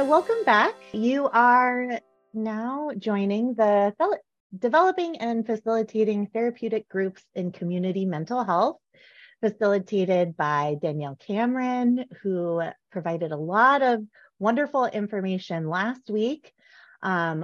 welcome back. You are now joining the Developing and Facilitating Therapeutic Groups in Community Mental Health, facilitated by Danielle Cameron, who provided a lot of wonderful information last week on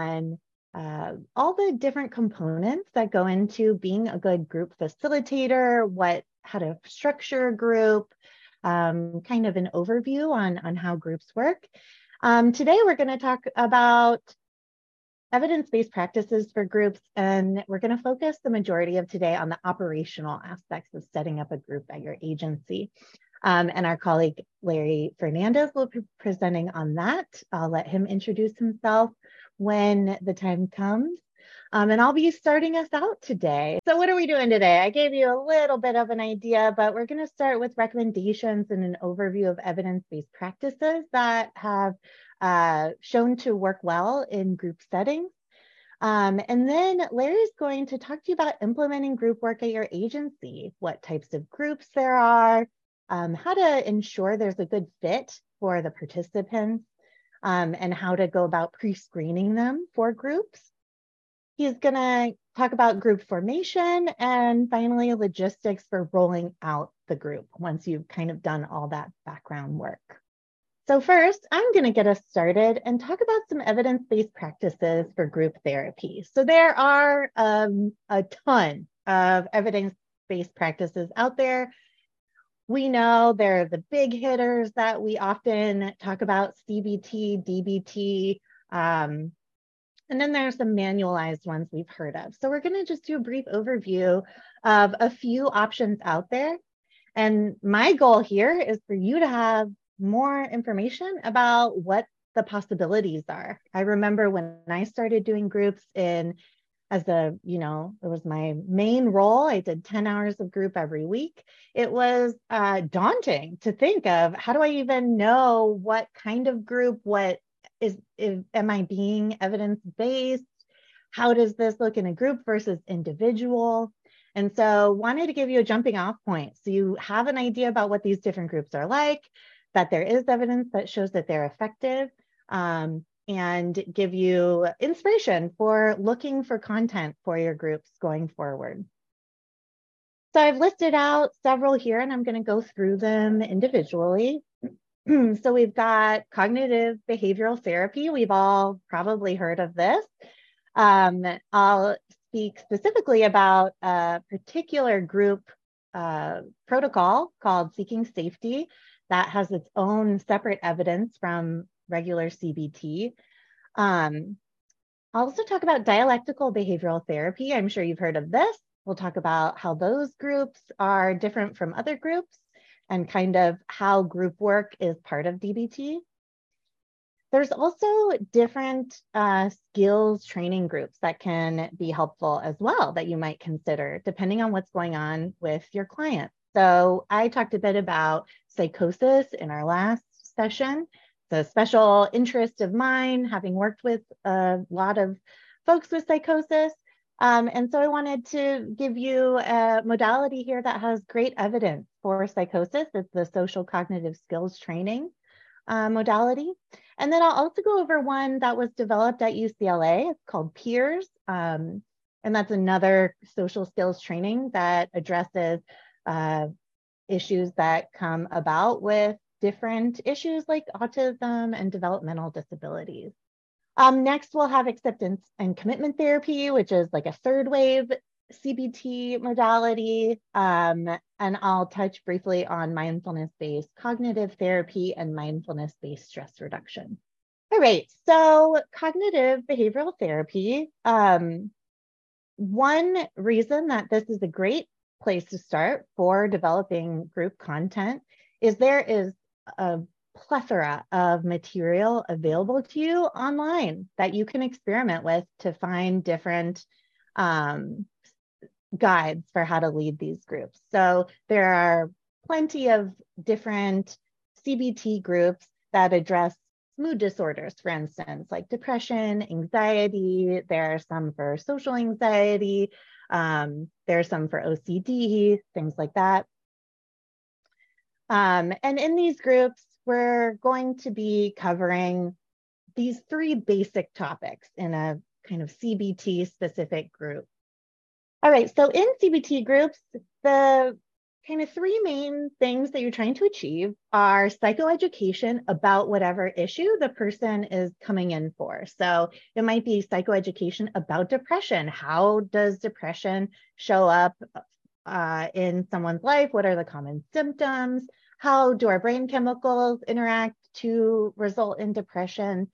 all the different components that go into being a good group facilitator, how to structure a group, kind of an overview on how groups work. Today, we're going to talk about evidence-based practices for groups, and we're going to focus the majority of today on the operational aspects of setting up a group at your agency. And our colleague, Larry Fernandez, will be presenting on that. I'll let him introduce himself when the time comes. And I'll be starting us out today. So what are we doing today? I gave you a little bit of an idea, but we're going to start with recommendations and an overview of evidence-based practices that have shown to work well in group settings. And then Larry's going to talk to you about implementing group work at your agency, what types of groups there are, how to ensure there's a good fit for the participants, and how to go about pre-screening them for groups. He's going to talk about group formation and finally logistics for rolling out the group once you've kind of done all that background work. So first, I'm going to get us started and talk about some evidence-based practices for group therapy. So there are a ton of evidence-based practices out there. We know they're the big hitters that we often talk about: CBT, DBT, and then there's some manualized ones we've heard of. So we're going to just do a brief overview of a few options out there. And my goal here is for you to have more information about what the possibilities are. I remember when I started doing groups it was my main role. I did 10 hours of group every week. It was daunting to think of, how do I even know what kind of group, am I being evidence-based? How does this look in a group versus individual? And so wanted to give you a jumping off point so you have an idea about what these different groups are like, that there is evidence that shows that they're effective, and give you inspiration for looking for content for your groups going forward. So I've listed out several here, and I'm going to go through them individually. So we've got cognitive behavioral therapy. We've all probably heard of this. I'll speak specifically about a particular group protocol called Seeking Safety that has its own separate evidence from regular CBT. I'll also talk about dialectical behavioral therapy. I'm sure you've heard of this. We'll talk about how those groups are different from other groups and kind of how group work is part of DBT. There's also different skills training groups that can be helpful as well that you might consider depending on what's going on with your client. So I talked a bit about psychosis in our last session. It's a special interest of mine, having worked with a lot of folks with psychosis. And so I wanted to give you a modality here that has great evidence for psychosis. It's the social cognitive skills training modality. And then I'll also go over one that was developed at UCLA. It's called Peers. And that's another social skills training that addresses issues that come about with different issues like autism and developmental disabilities. Next, we'll have acceptance and commitment therapy, which is like a third wave CBT modality. And I'll touch briefly on mindfulness-based cognitive therapy and mindfulness-based stress reduction. All right, so cognitive behavioral therapy. One reason that this is a great place to start for developing group content is there is a plethora of material available to you online that you can experiment with to find different guides for how to lead these groups. So there are plenty of different CBT groups that address mood disorders, for instance, like depression, anxiety. There are some for social anxiety. There are some for OCD, things like that. And in these groups, we're going to be covering these 3 basic topics in a kind of CBT specific group. All right, so in CBT groups, the kind of 3 main things that you're trying to achieve are psychoeducation about whatever issue the person is coming in for. So it might be psychoeducation about depression. How does depression show up in someone's life? What are the common symptoms? How do our brain chemicals interact to result in depression?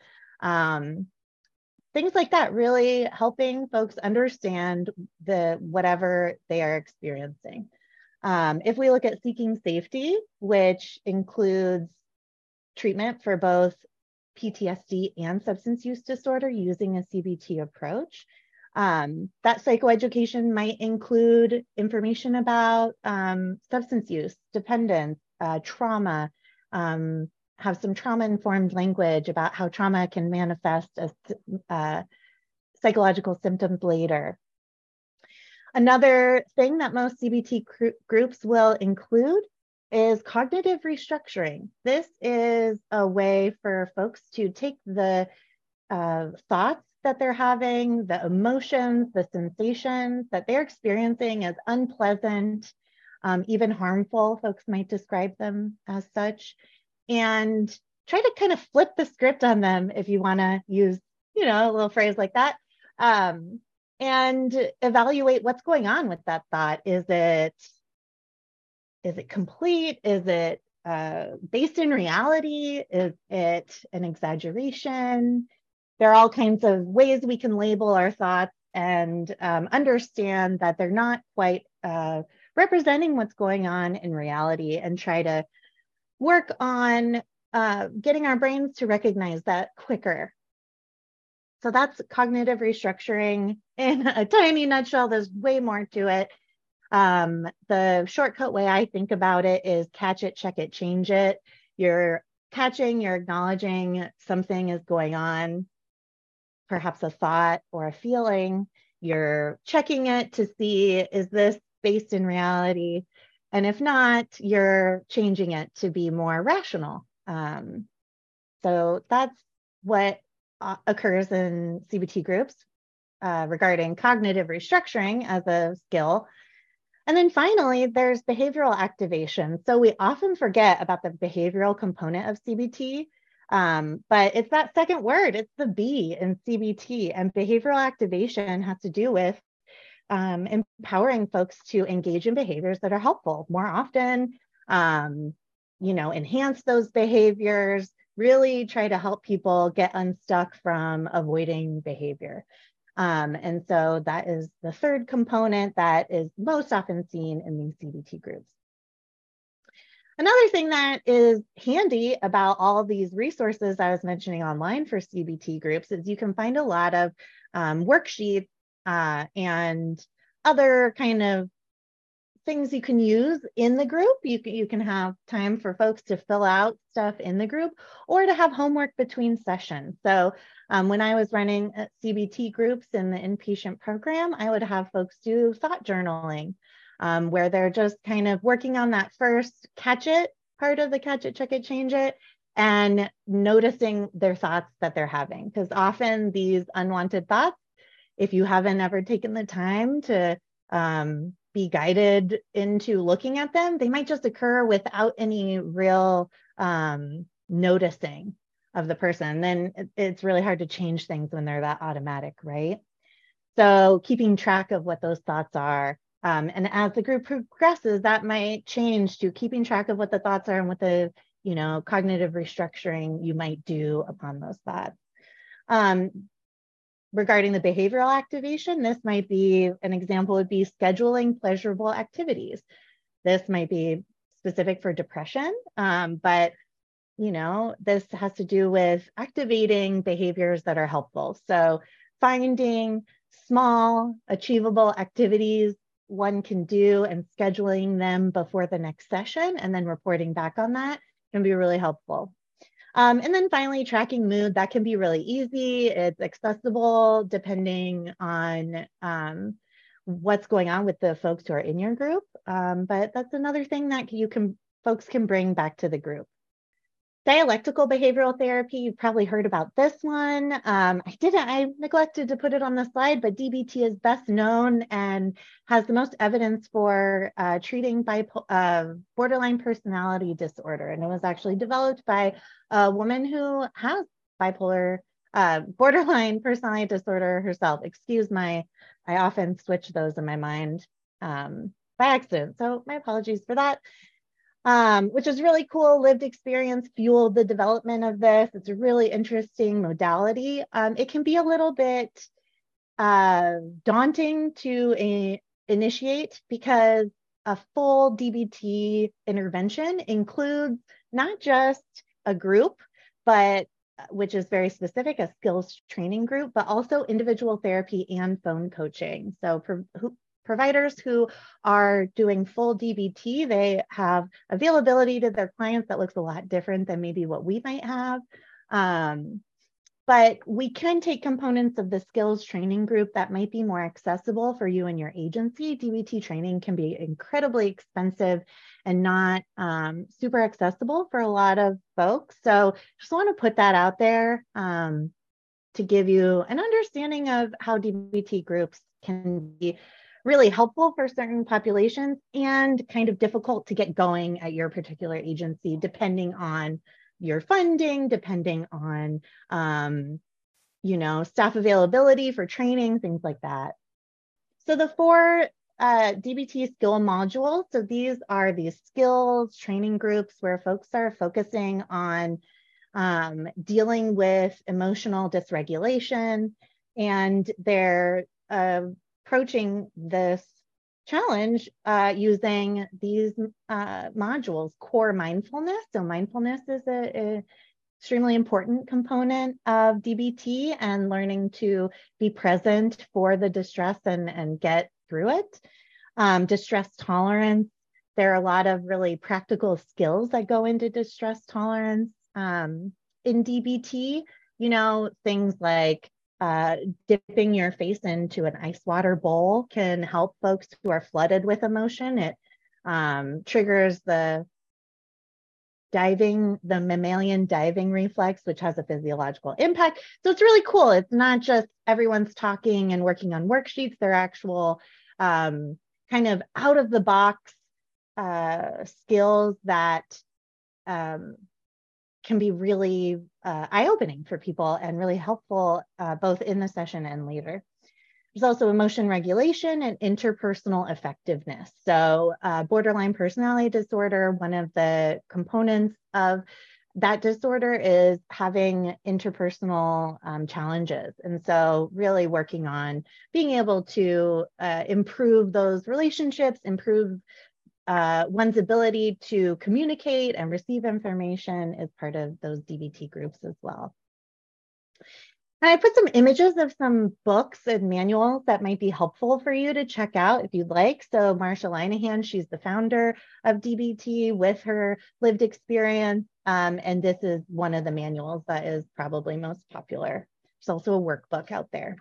Things like that, really helping folks understand whatever they are experiencing. If we look at seeking safety, which includes treatment for both PTSD and substance use disorder using a CBT approach, that psychoeducation might include information about substance use, dependence, trauma, have some trauma-informed language about how trauma can manifest as psychological symptoms later. Another thing that most CBT groups will include is cognitive restructuring. This is a way for folks to take the thoughts that they're having, the emotions, the sensations that they're experiencing as unpleasant, even harmful, folks might describe them as such, and try to kind of flip the script on them, if you want to use, a little phrase like that, and evaluate what's going on with that thought. Is it complete? Is it based in reality? Is it an exaggeration? There are all kinds of ways we can label our thoughts and understand that they're not quite representing what's going on in reality, and try to work on getting our brains to recognize that quicker. So that's cognitive restructuring in a tiny nutshell. There's way more to it. The shortcut way I think about it is catch it, check it, change it. You're catching, you're acknowledging something is going on, perhaps a thought or a feeling. You're checking it to see, is this based in reality? And if not, you're changing it to be more rational. So that's what occurs in CBT groups regarding cognitive restructuring as a skill. And then finally, there's behavioral activation. So we often forget about the behavioral component of CBT, but it's that second word, it's the B in CBT. And behavioral activation has to do with empowering folks to engage in behaviors that are helpful more often, enhance those behaviors, really try to help people get unstuck from avoiding behavior. And so that is the third component that is most often seen in these CBT groups. Another thing that is handy about all of these resources I was mentioning online for CBT groups is you can find a lot of worksheets and other kind of things you can use in the group. You can have time for folks to fill out stuff in the group or to have homework between sessions. So when I was running CBT groups in the inpatient program, I would have folks do thought journaling, where they're just kind of working on that first catch it part of the catch it, check it, change it, and noticing their thoughts that they're having. Because often these unwanted thoughts, if you haven't ever taken the time to be guided into looking at them, they might just occur without any real noticing of the person. Then it's really hard to change things when they're that automatic, right? So keeping track of what those thoughts are. And as the group progresses, that might change to keeping track of what the thoughts are and what the cognitive restructuring you might do upon those thoughts. Regarding the behavioral activation, this might be an example would be scheduling pleasurable activities. This might be specific for depression, but this has to do with activating behaviors that are helpful. So finding small, achievable activities one can do and scheduling them before the next session and then reporting back on that can be really helpful. And then finally, tracking mood, that can be really easy. It's accessible depending on what's going on with the folks who are in your group. But that's another thing that folks can bring back to the group. Dialectical behavioral therapy, you've probably heard about this one. I neglected to put it on the slide, but DBT is best known and has the most evidence for treating borderline personality disorder. And it was actually developed by a woman who has borderline personality disorder herself. I often switch those in my mind by accident. So my apologies for that. Which is really cool. Lived experience fueled the development of this. It's a really interesting modality. It can be a little bit daunting to initiate because a full DBT intervention includes not just a group, but which is very specific, a skills training group, but also individual therapy and phone coaching. So providers who are doing full DBT, they have availability to their clients that looks a lot different than maybe what we might have. But we can take components of the skills training group that might be more accessible for you and your agency. DBT training can be incredibly expensive and not super accessible for a lot of folks. So just want to put that out there to give you an understanding of how DBT groups can be really helpful for certain populations and kind of difficult to get going at your particular agency, depending on your funding, depending on, staff availability for training, things like that. So the 4 DBT skill modules, so these are the skills training groups where folks are focusing on dealing with emotional dysregulation, and they're approaching this challenge using these modules. Core mindfulness. So mindfulness is a extremely important component of DBT, and learning to be present for the distress and get through it. Distress tolerance. There are a lot of really practical skills that go into distress tolerance in DBT. Things like dipping your face into an ice water bowl can help folks who are flooded with emotion. It triggers the mammalian diving reflex, which has a physiological impact. So it's really cool. It's not just everyone's talking and working on worksheets. They're actual kind of out of the box skills that can be really eye-opening for people and really helpful both in the session and later. There's also emotion regulation and interpersonal effectiveness. So borderline personality disorder, one of the components of that disorder is having interpersonal challenges. And so really working on being able to improve those relationships, improve one's ability to communicate and receive information is part of those DBT groups as well. And I put some images of some books and manuals that might be helpful for you to check out if you'd like. So Marsha Linehan, she's the founder of DBT with her lived experience. And this is one of the manuals that is probably most popular. There's also a workbook out there.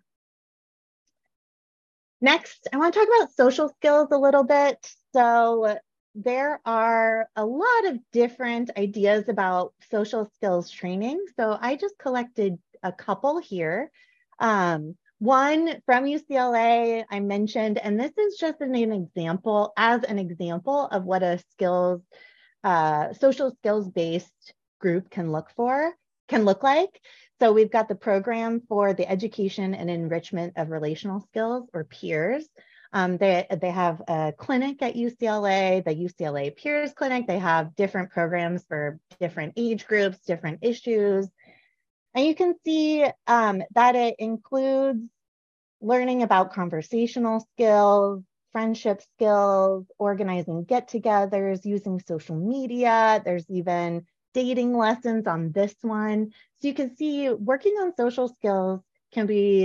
Next, I want to talk about social skills a little bit. So there are a lot of different ideas about social skills training. So I just collected a couple here. One from UCLA I mentioned, and this is just an example of what a social skills-based group can look like. So we've got the program for the education and enrichment of relational skills, or PEERS. They have a clinic at UCLA, the UCLA PEERS Clinic. They have different programs for different age groups, different issues. And you can see that it includes learning about conversational skills, friendship skills, organizing get-togethers, using social media. There's even dating lessons on this one. So you can see working on social skills can be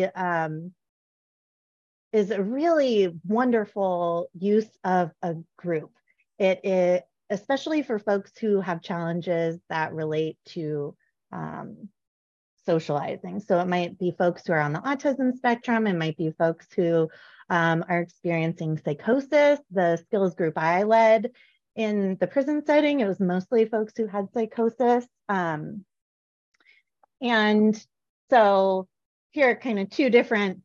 is a really wonderful use of a group. It is, especially for folks who have challenges that relate to socializing. So it might be folks who are on the autism spectrum. It might be folks who are experiencing psychosis. The skills group I led in the prison setting, it was mostly folks who had psychosis. And so here are kind of two different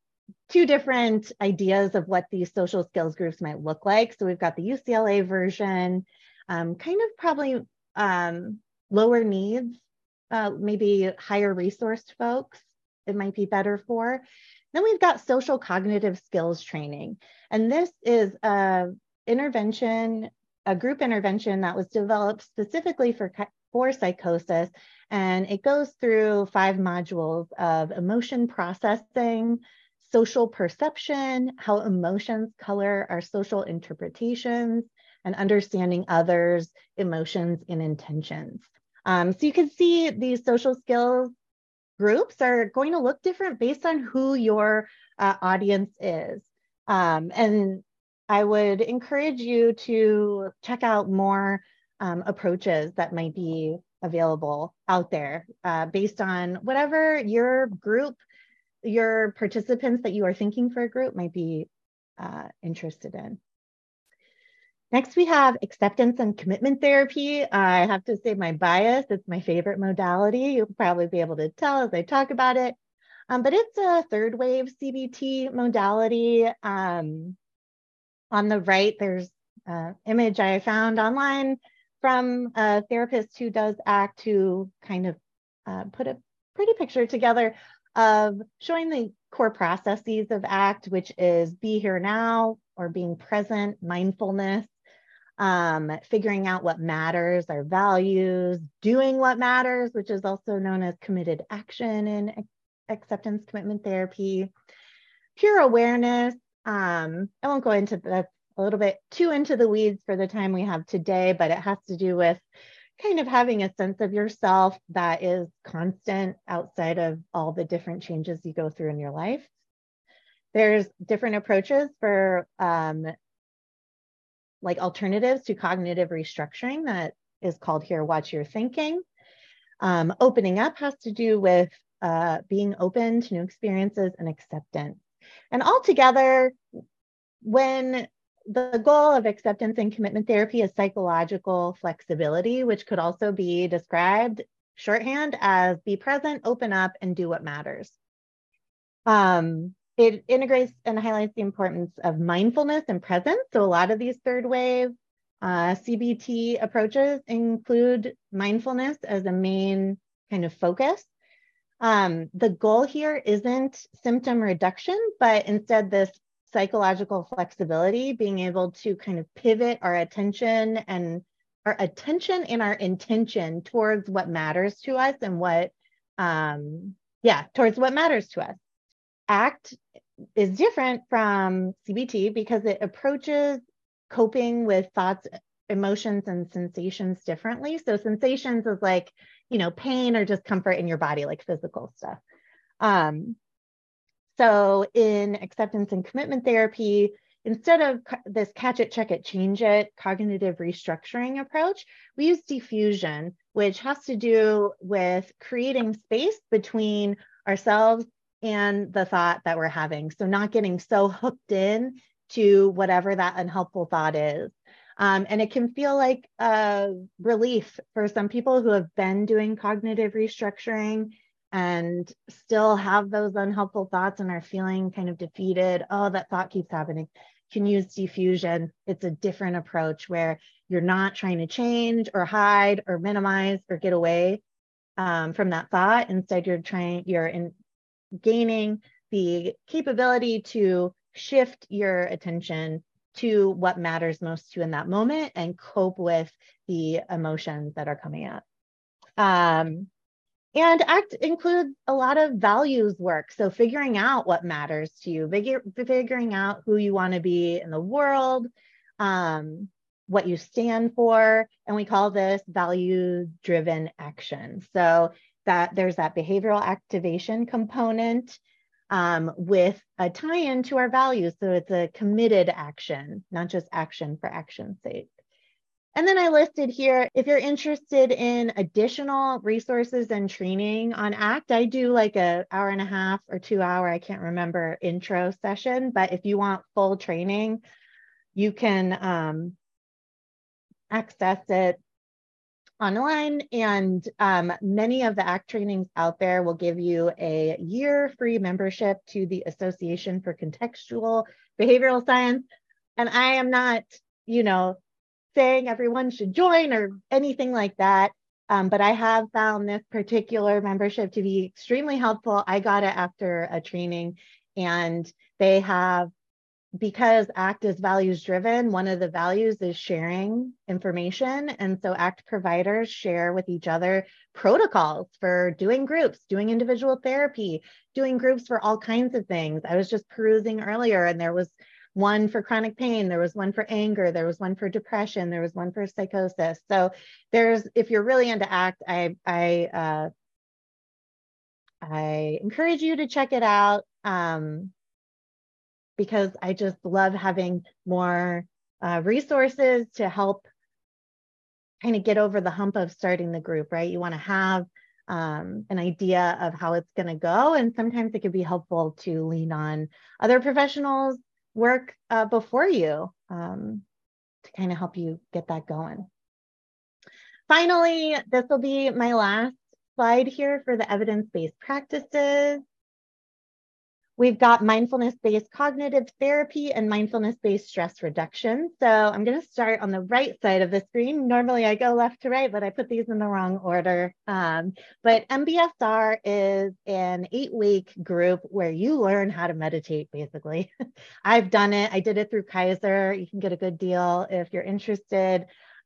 ideas of what these social skills groups might look like. So we've got the UCLA version, kind of probably lower needs, maybe higher resourced folks, it might be better for. Then we've got social cognitive skills training. And this is a group intervention that was developed specifically for psychosis. And it goes through 5 modules of emotion processing, social perception, how emotions color our social interpretations, and understanding others' emotions and intentions. So you can see these social skills groups are going to look different based on who your audience is. And I would encourage you to check out more approaches that might be available out there based on whatever your group, your participants that you are thinking for a group might be interested in. Next, we have acceptance and commitment therapy. I have to say my bias, it's my favorite modality. You'll probably be able to tell as I talk about it. But it's a third wave CBT modality. On the right, there's an image I found online from a therapist who does ACT, who kind of put a pretty picture together of showing the core processes of ACT, which is be here now, or being present, mindfulness, figuring out what matters, our values, doing what matters, which is also known as committed action in acceptance commitment therapy, pure awareness. I won't go into that a little bit too into the weeds for the time we have today, but it has to do with kind of having a sense of yourself that is constant outside of all the different changes you go through in your life. There's different approaches for like alternatives to cognitive restructuring that is called here, watch your thinking. Opening up has to do with being open to new experiences and acceptance. And altogether, when the goal of acceptance and commitment therapy is psychological flexibility, which could also be described shorthand as be present, open up, and do what matters. It integrates and highlights the importance of mindfulness and presence. So a lot of these third wave CBT approaches include mindfulness as a main kind of focus. The goal here isn't symptom reduction, but instead this psychological flexibility, being able to kind of pivot our attention and our intention towards what matters to us and towards what matters to us. ACT is different from CBT because it approaches coping with thoughts, emotions, and sensations differently. So sensations is like, pain or discomfort in your body, like physical stuff. So in acceptance and commitment therapy, instead of this catch it, check it, change it, cognitive restructuring approach, we use diffusion, which has to do with creating space between ourselves and the thought that we're having. So not getting so hooked in to whatever that unhelpful thought is. And it can feel like a relief for some people who have been doing cognitive restructuring and still have those unhelpful thoughts and are feeling kind of defeated. Oh, that thought keeps happening. You can use diffusion. It's a different approach where you're not trying to change or hide or minimize or get away from that thought. Instead, you're gaining the capability to shift your attention to what matters most to you in that moment and cope with the emotions that are coming up. And ACT includes a lot of values work. So figuring out what matters to you, figuring out who you want to be in the world, what you stand for, and we call this value-driven action. So that there's that behavioral activation component with a tie-in to our values. So it's a committed action, not just action for action's sake. And then I listed here, if you're interested in additional resources and training on ACT, I do like an hour and a half or 2 hour, I can't remember, intro session. But if you want full training, you can access it online, and many of the ACT trainings out there will give you a year free membership to the Association for Contextual Behavioral Science. And I am not, saying everyone should join or anything like that. But I have found this particular membership to be extremely helpful. I got it after a training, and they have, because ACT is values driven, one of the values is sharing information. And so ACT providers share with each other protocols for doing groups, doing individual therapy, doing groups for all kinds of things. I was just perusing earlier, and there was one for chronic pain, there was one for anger, there was one for depression, there was one for psychosis. So if you're really into ACT, I encourage you to check it out. Because I just love having more resources to help kind of get over the hump of starting the group, right? You want to have an idea of how it's going to go. And sometimes it could be helpful to lean on other professionals' work before you to kind of help you get that going. Finally, this will be my last slide here for the evidence-based practices. We've got mindfulness-based cognitive therapy and mindfulness-based stress reduction. So I'm going to start on the right side of the screen. Normally I go left to right, but I put these in the wrong order. But MBSR is an 8-week group where you learn how to meditate, basically. I've done it. I did it through Kaiser. You can get a good deal if you're interested.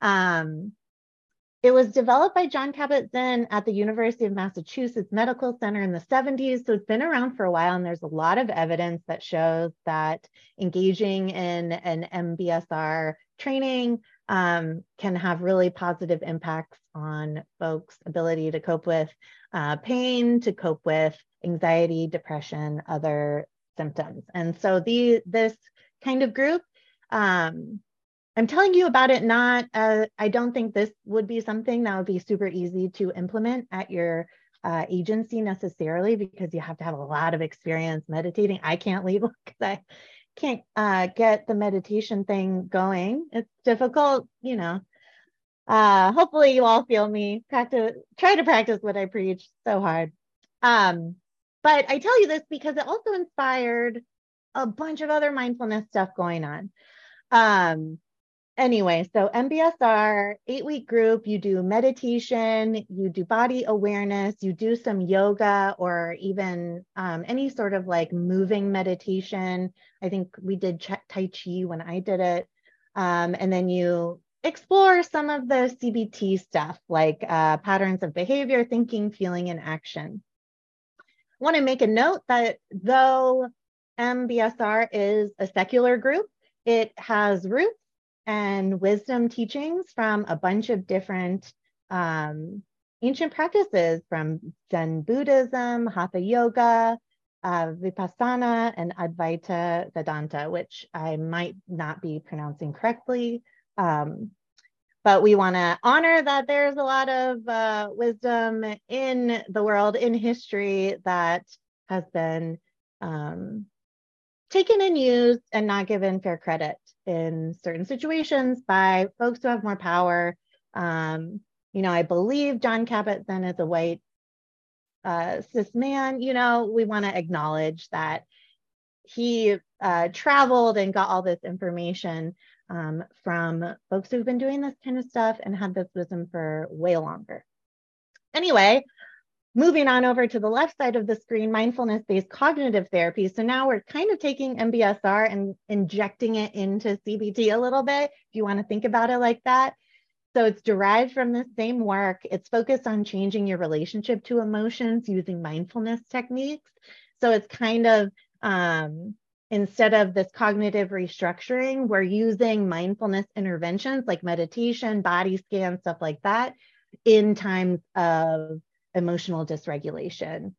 It was developed by Jon Kabat-Zinn at the University of Massachusetts Medical Center in the 70s. So it's been around for a while, and there's a lot of evidence that shows that engaging in an MBSR training can have really positive impacts on folks' ability to cope with pain, to cope with anxiety, depression, other symptoms. And so this kind of group, I'm telling you about it, I don't think this would be something that would be super easy to implement at your agency necessarily, because you have to have a lot of experience meditating. I can't lead because I can't get the meditation thing going. It's difficult, hopefully you all feel me try to practice what I preach so hard. But I tell you this because it also inspired a bunch of other mindfulness stuff going on. Anyway, so MBSR, 8-week group, you do meditation, you do body awareness, you do some yoga, or even any sort of like moving meditation. I think we did Tai Chi when I did it. And then you explore some of the CBT stuff, like patterns of behavior, thinking, feeling, and action. I want to make a note that though MBSR is a secular group, it has roots and wisdom teachings from a bunch of different ancient practices, from Zen Buddhism, Hatha Yoga, Vipassana, and Advaita Vedanta, which I might not be pronouncing correctly. But we want to honor that there's a lot of wisdom in the world, in history, that has been taken and used and not given fair credit in certain situations by folks who have more power. I believe Jon Kabat-Zinn is a white cis man. We want to acknowledge that he traveled and got all this information from folks who've been doing this kind of stuff and had this wisdom for way longer. Anyway, moving on over to the left side of the screen, mindfulness-based cognitive therapy. So now we're kind of taking MBSR and injecting it into CBT a little bit, if you want to think about it like that. So it's derived from the same work. It's focused on changing your relationship to emotions using mindfulness techniques. So it's kind of, instead of this cognitive restructuring, we're using mindfulness interventions like meditation, body scans, stuff like that, in times of emotional dysregulation.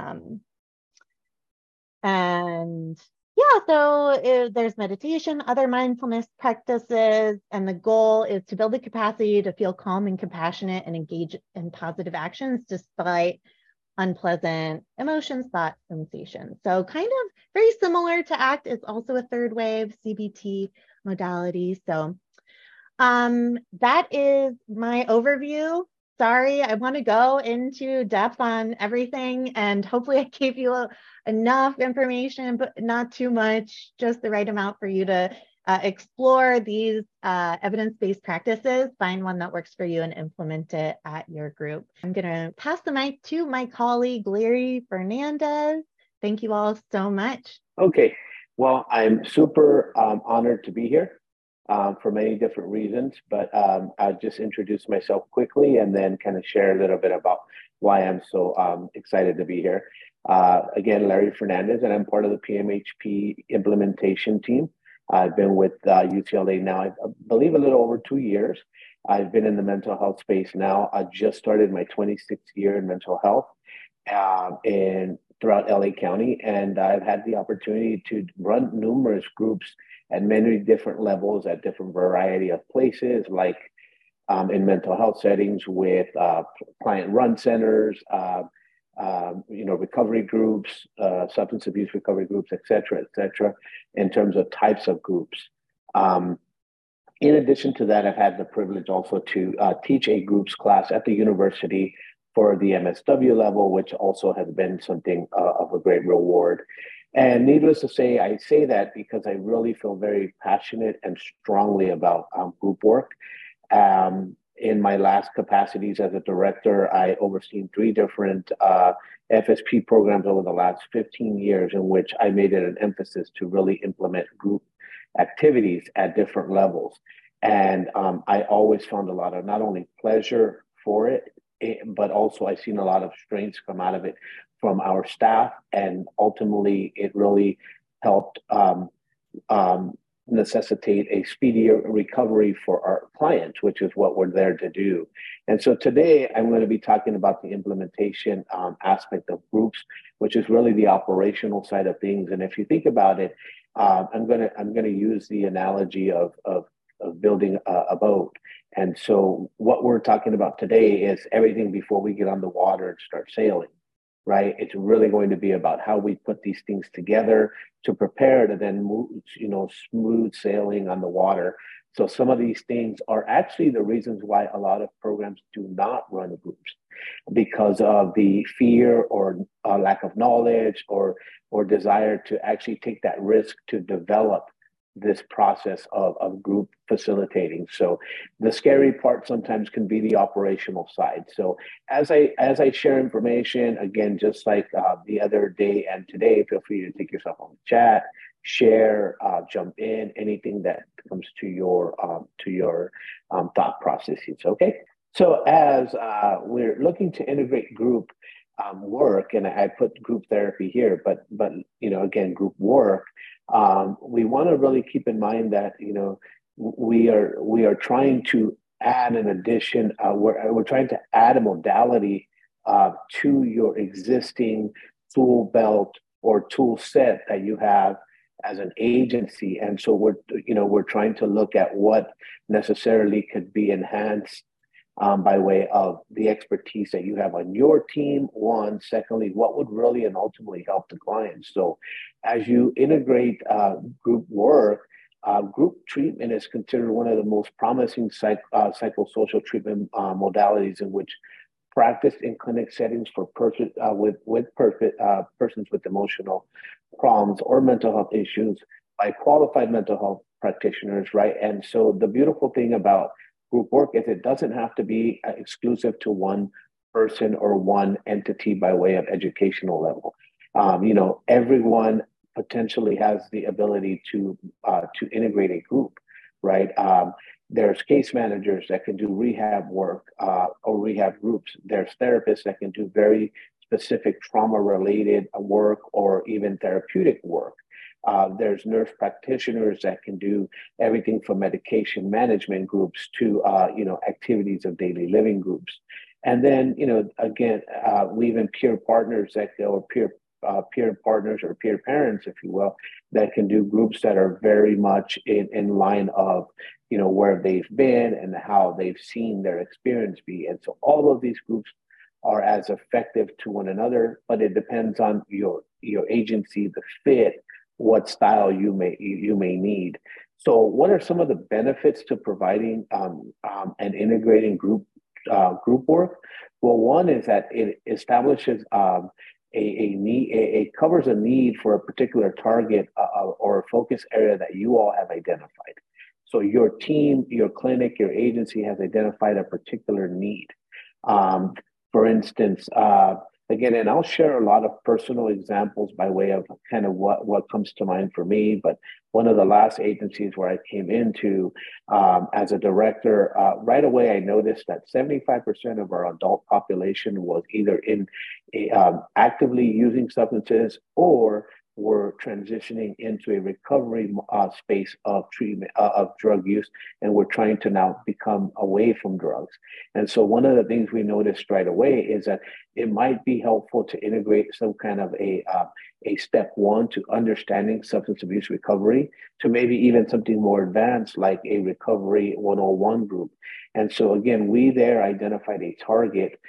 And yeah, so there's meditation, other mindfulness practices, and the goal is to build the capacity to feel calm and compassionate and engage in positive actions despite unpleasant emotions, thoughts, sensations. So kind of very similar to ACT. It's also a third wave CBT modality. So That is my overview. Sorry, I want to go into depth on everything, and hopefully I gave you enough information, but not too much, just the right amount for you to explore these evidence-based practices, find one that works for you and implement it at your group. I'm going to pass the mic to my colleague, Larry Fernandez. Thank you all so much. Okay, well, I'm super honored to be here for many different reasons, but I'll just introduce myself quickly and then kind of share a little bit about why I'm so excited to be here. Again, Larry Fernandez, and I'm part of the PMHP implementation team. I've been with UCLA now, I believe, a little over 2 years. I've been in the mental health space now. I just started my 26th year in mental health throughout LA County, and I've had the opportunity to run numerous groups at many different levels at different variety of places, like in mental health settings with client-run centers, recovery groups, substance abuse recovery groups, et cetera, in terms of types of groups. In addition to that, I've had the privilege also to teach a groups class at the university for the MSW level, which also has been something of a great reward. And needless to say, I say that because I really feel very passionate and strongly about group work. In my last capacities as a director, I overseen 3 different FSP programs over the last 15 years, in which I made it an emphasis to really implement group activities at different levels. And I always found a lot of not only pleasure for it, but also I've seen a lot of strengths come out of it from our staff. And ultimately, it really helped necessitate a speedier recovery for our clients, which is what we're there to do. And so today I'm going to be talking about the implementation aspect of groups, which is really the operational side of things. And if you think about it, I'm going to use the analogy of building a boat. And so what we're talking about today is everything before we get on the water and start sailing, right? It's really going to be about how we put these things together to prepare to then move, smooth sailing on the water. So some of these things are actually the reasons why a lot of programs do not run groups, because of the fear or lack of knowledge or desire to actually take that risk to develop this process of group facilitating. So the scary part sometimes can be the operational side. So as I share information, again, just like the other day and today, feel free to take yourself on the chat, share, jump in, anything that comes to your thought processes. Okay. So as we're looking to integrate group work, and I put group therapy here, but again, group work. We want to really keep in mind that we are trying to add an addition. We're trying to add a modality to your existing tool belt or tool set that you have as an agency, and so we're trying to look at what necessarily could be enhanced by way of the expertise that you have on your team. One, secondly, what would really and ultimately help the clients. So as you integrate group work, group treatment is considered one of the most promising psychosocial treatment modalities, in which practiced in clinic settings for persons with emotional problems or mental health issues by qualified mental health practitioners, right? And so the beautiful thing about group work is it doesn't have to be exclusive to one person or one entity by way of educational level. Everyone potentially has the ability to integrate a group, right? There's case managers that can do rehab work or rehab groups. There's therapists that can do very specific trauma-related work or even therapeutic work. There's nurse practitioners that can do everything from medication management groups to activities of daily living groups. And then again, we even peer partners or peer partners or peer parents, if you will, that can do groups that are very much in line of where they've been and how they've seen their experience be. And so all of these groups are as effective to one another, but it depends on your agency, the fit, what style you may need. So, what are some of the benefits to providing and integrating group work? Well, one is that it establishes a need, it covers a need for a particular target or a focus area that you all have identified. So, your team, your clinic, your agency has identified a particular need. Um, for instance, again, and I'll share a lot of personal examples by way of kind of what comes to mind for me. But one of the last agencies where I came into as a director, right away I noticed that 75% of our adult population was either actively using substances or were transitioning into a recovery space of treatment of drug use, and we're trying to now become away from drugs. And so one of the things we noticed right away is that it might be helpful to integrate some kind of a step one to understanding substance abuse recovery to maybe even something more advanced like a recovery 101 group. And so again, we there identified a target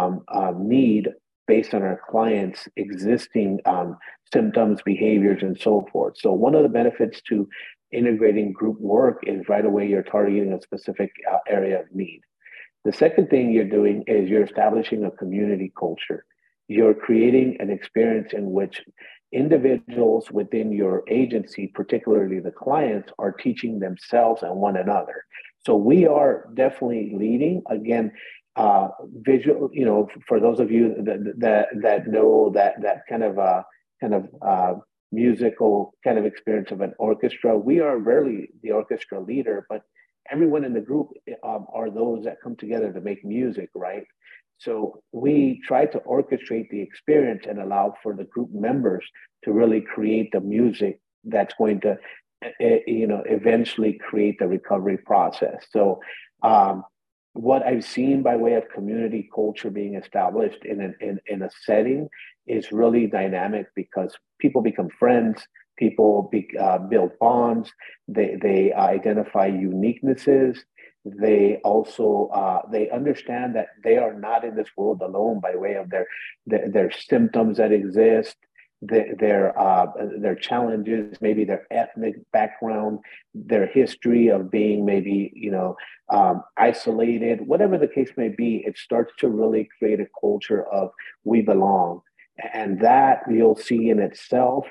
need based on our clients' existing symptoms, behaviors, and so forth. So one of the benefits to integrating group work is right away you're targeting a specific area of need. The second thing you're doing is you're establishing a community culture. You're creating an experience in which individuals within your agency, particularly the clients, are teaching themselves and one another. So we are definitely leading. Again, visual. You know, for those of you that know that kind of musical kind of experience of an orchestra, we are rarely the orchestra leader, but everyone in the group are those that come together to make music, right? So we try to orchestrate the experience and allow for the group members to really create the music that's going to, eventually create the recovery process. So what I've seen by way of community culture being established in a setting is really dynamic because people become friends, build bonds, they identify uniquenesses. They also they understand that they are not in this world alone by way of their symptoms that exist, their challenges, maybe their ethnic background, their history of being maybe isolated, whatever the case may be. It starts to really create a culture of we belong, and that you'll see in itself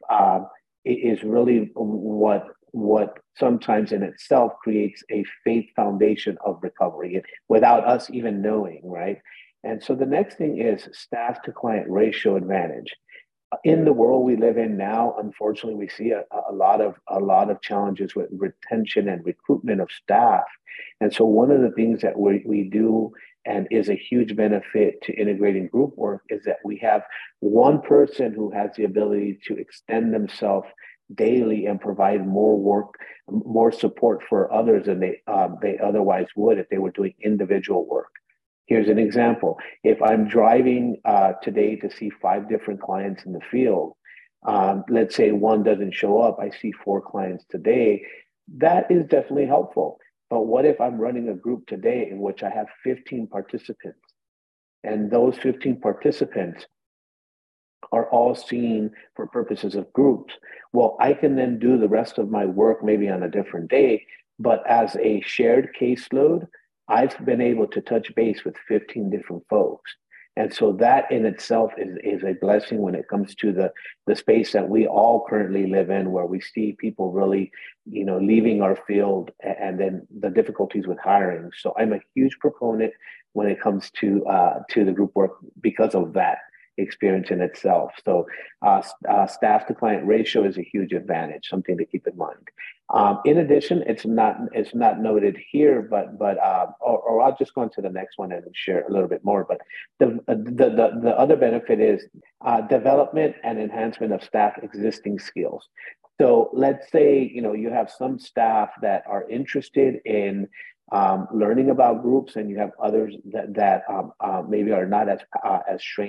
is really what sometimes in itself creates a faith foundation of recovery without us even knowing, right? And so the next thing is staff to client ratio advantage. In the world we live in now, unfortunately, we see a lot of challenges with retention and recruitment of staff. And so one of the things that we do and is a huge benefit to integrating group work is that we have one person who has the ability to extend themselves daily and provide more work, more support for others than they otherwise would if they were doing individual work. Here's an example. If I'm driving today to see 5 different clients in the field, let's say one doesn't show up, I see 4 clients today, that is definitely helpful. But what if I'm running a group today in which I have 15 participants, and those 15 participants are all seen for purposes of groups? Well, I can then do the rest of my work maybe on a different day, but as a shared caseload, I've been able to touch base with 15 different folks. And so that in itself is a blessing when it comes to the space that we all currently live in, where we see people really, leaving our field and then the difficulties with hiring. So I'm a huge proponent when it comes to the group work because of that experience in itself. So staff to client ratio is a huge advantage, something to keep in mind. In addition, it's not noted here, but or I'll just go on to the next one and share a little bit more. But the other benefit is development and enhancement of staff existing skills. So let's say you have some staff that are interested in learning about groups, and you have others that maybe are not as trained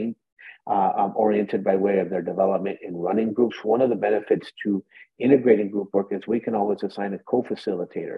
oriented by way of their development in running groups. One of the benefits to integrating group work is we can always assign a co-facilitator.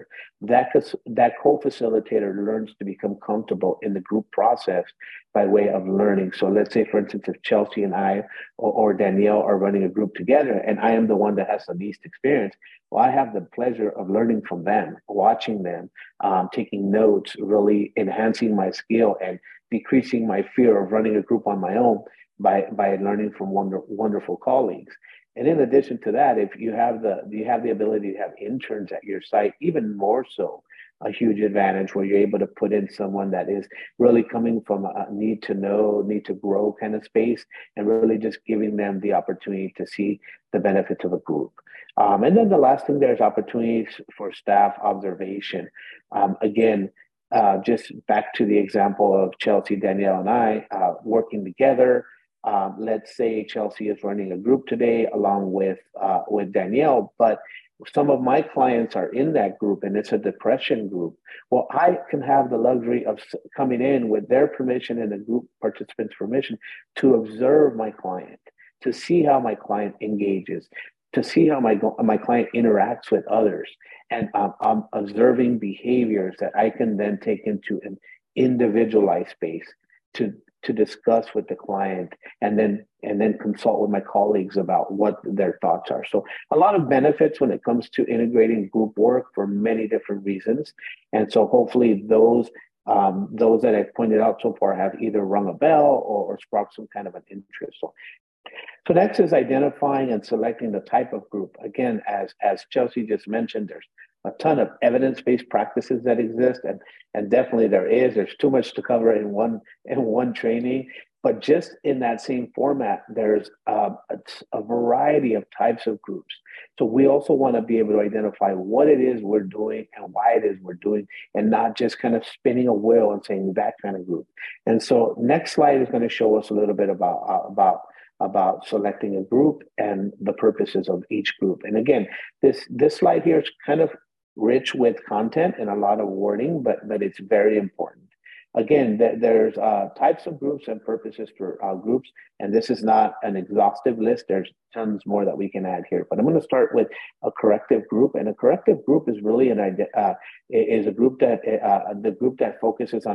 That co-facilitator learns to become comfortable in the group process by way of learning. So let's say, for instance, if Chelsea and I or Danielle are running a group together and I am the one that has the least experience, well, I have the pleasure of learning from them, watching them, taking notes, really enhancing my skill and decreasing my fear of running a group on my own by learning from wonderful colleagues. And in addition to that, if you have the ability to have interns at your site, even more so, a huge advantage where you're able to put in someone that is really coming from a need to know, need to grow kind of space, and really just giving them the opportunity to see the benefits of a group. And then the last thing, there's opportunities for staff observation. Again, just back to the example of Chelsea, Danielle, and I working together. Let's say Chelsea is running a group today along with Danielle, but some of my clients are in that group and it's a depression group. Well, I can have the luxury of coming in with their permission and the group participants' permission to observe my client, to see how my client engages, to see how my client interacts with others. And I'm observing behaviors that I can then take into an individualized space to discuss with the client and then consult with my colleagues about what their thoughts are. So a lot of benefits when it comes to integrating group work for many different reasons. And so hopefully those that I've pointed out so far have either rung a bell or sparked some kind of an interest. So next is identifying and selecting the type of group. Again, as Chelsea just mentioned, there's a ton of evidence-based practices that exist, and definitely there's too much to cover in one training. But just in that same format, there's a variety of types of groups. So we also want to be able to identify what it is we're doing and why it is we're doing, and not just kind of spinning a wheel and saying that kind of group. And so next slide is going to show us a little bit about selecting a group and the purposes of each group. And again, this slide here is kind of rich with content and a lot of wording, but it's very important. Again, there's types of groups and purposes for groups, and this is not an exhaustive list. There's tons more that we can add here, but I'm going to start with a corrective group, and a corrective group is really is a group that the group that focuses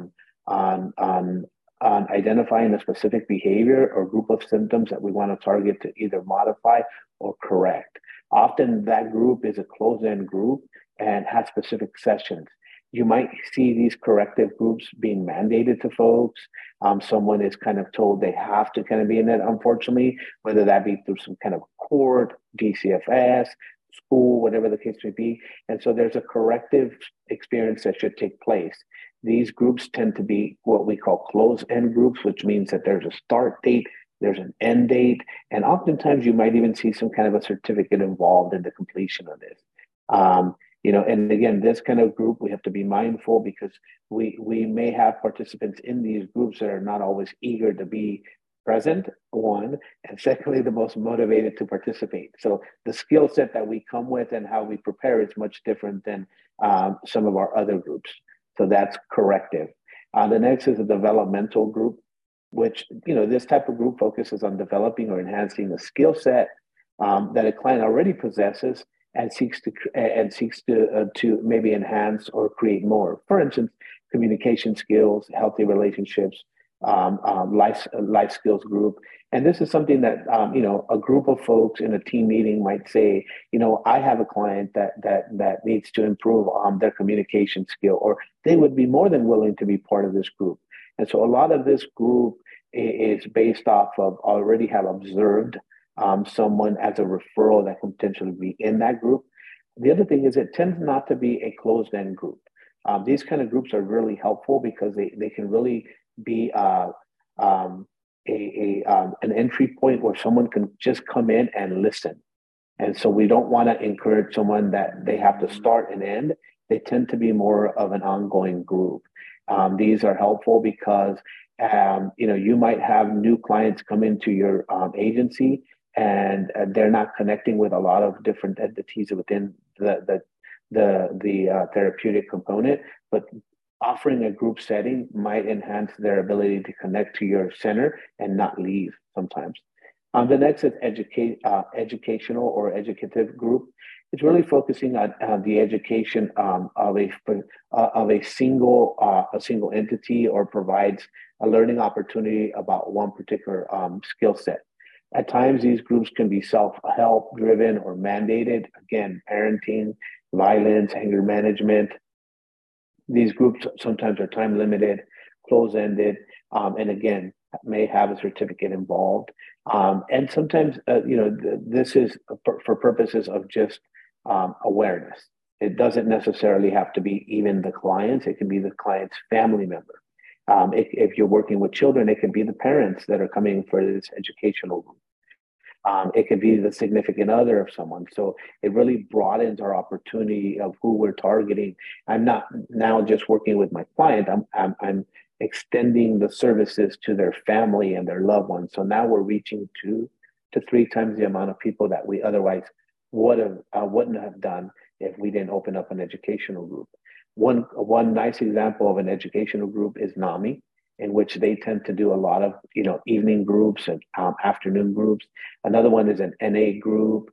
on identifying a specific behavior or group of symptoms that we want to target to either modify or correct. Often that group is a closed-end group and has specific sessions. You might see these corrective groups being mandated to folks. Someone is kind of told they have to kind of be in it, unfortunately, whether that be through some kind of court, DCFS, school, whatever the case may be. And so there's a corrective experience that should take place. These groups tend to be what we call closed-end groups, which means that there's a start date, there's an end date, and oftentimes you might even see some kind of a certificate involved in the completion of this. And again, this kind of group, we have to be mindful because we may have participants in these groups that are not always eager to be present, one, and secondly, the most motivated to participate. So the skill set that we come with and how we prepare is much different than some of our other groups. So that's corrective. The next is a developmental group, which, this type of group focuses on developing or enhancing a skill set that a client already possesses and seeks to maybe enhance or create more. For instance, communication skills, healthy relationships, life skills group. And this is something that, a group of folks in a team meeting might say, I have a client that needs to improve their communication skill, or they would be more than willing to be part of this group. And so a lot of this group is based off of already have observed someone as a referral that can potentially be in that group. The other thing is it tends not to be a closed-end group. These kind of groups are really helpful because they can really be an entry point where someone can just come in and listen. And so we don't want to encourage someone that they have to start and end. They tend to be more of an ongoing group. These are helpful because you might have new clients come into your agency and they're not connecting with a lot of different entities within the therapeutic component, but Offering a group setting might enhance their ability to connect to your center and not leave sometimes. The next is educational or educative group. It's really focusing on the education of a single entity, or provides a learning opportunity about one particular skill set. At times, these groups can be self-help driven or mandated. Again, parenting, violence, anger management. These groups sometimes are time limited, close ended, and again, may have a certificate involved. And sometimes, this is for purposes of just awareness. It doesn't necessarily have to be even the clients, it can be the client's family member. If you're working with children, it can be the parents that are coming for this educational group. It could be the significant other of someone. So it really broadens our opportunity of who we're targeting. I'm not now just working with my client. I'm extending the services to their family and their loved ones. So now we're reaching 2 to 3 times the amount of people that we otherwise wouldn't have done if we didn't open up an educational group. One nice example of an educational group is NAMI, in which they tend to do a lot of evening groups and afternoon groups. Another one is an NA group,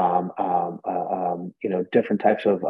different types of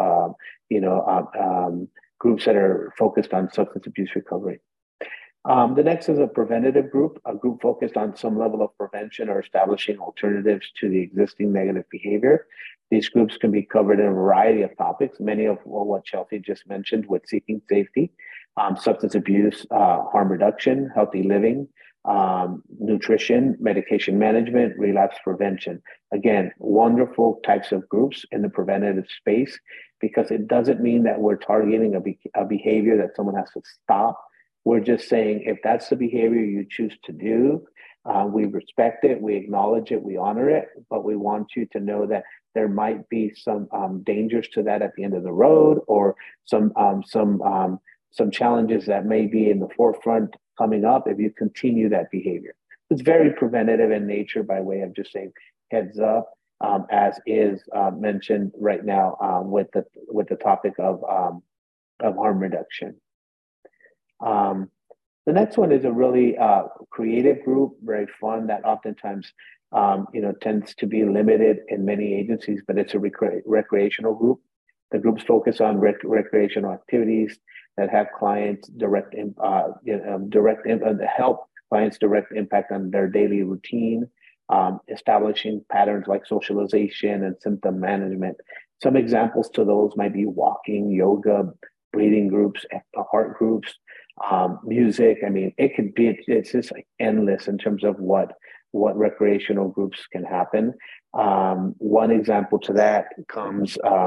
groups that are focused on substance abuse recovery. The next is a preventative group, a group focused on some level of prevention or establishing alternatives to the existing negative behavior. These groups can be covered in a variety of topics, many of what Chelsea just mentioned with seeking safety, substance abuse, harm reduction, healthy living, nutrition, medication management, relapse prevention. Again, wonderful types of groups in the preventative space, because it doesn't mean that we're targeting a behavior that someone has to stop. We're just saying, if that's the behavior you choose to do, we respect it, we acknowledge it, we honor it, but we want you to know that there might be some dangers to that at the end of the road, or some challenges that may be in the forefront coming up if you continue that behavior. It's very preventative in nature, by way of just saying heads up, as is mentioned right now with the topic of harm reduction. The next one is a really creative group, very fun, that oftentimes tends to be limited in many agencies, but it's a recreational group. The groups focus on recreational activities that have clients help clients direct impact on their daily routine, establishing patterns like socialization and symptom management. Some examples to those might be walking, yoga, breathing groups, art groups, music. I mean, it's just like endless in terms of what recreational groups can happen. One example to that come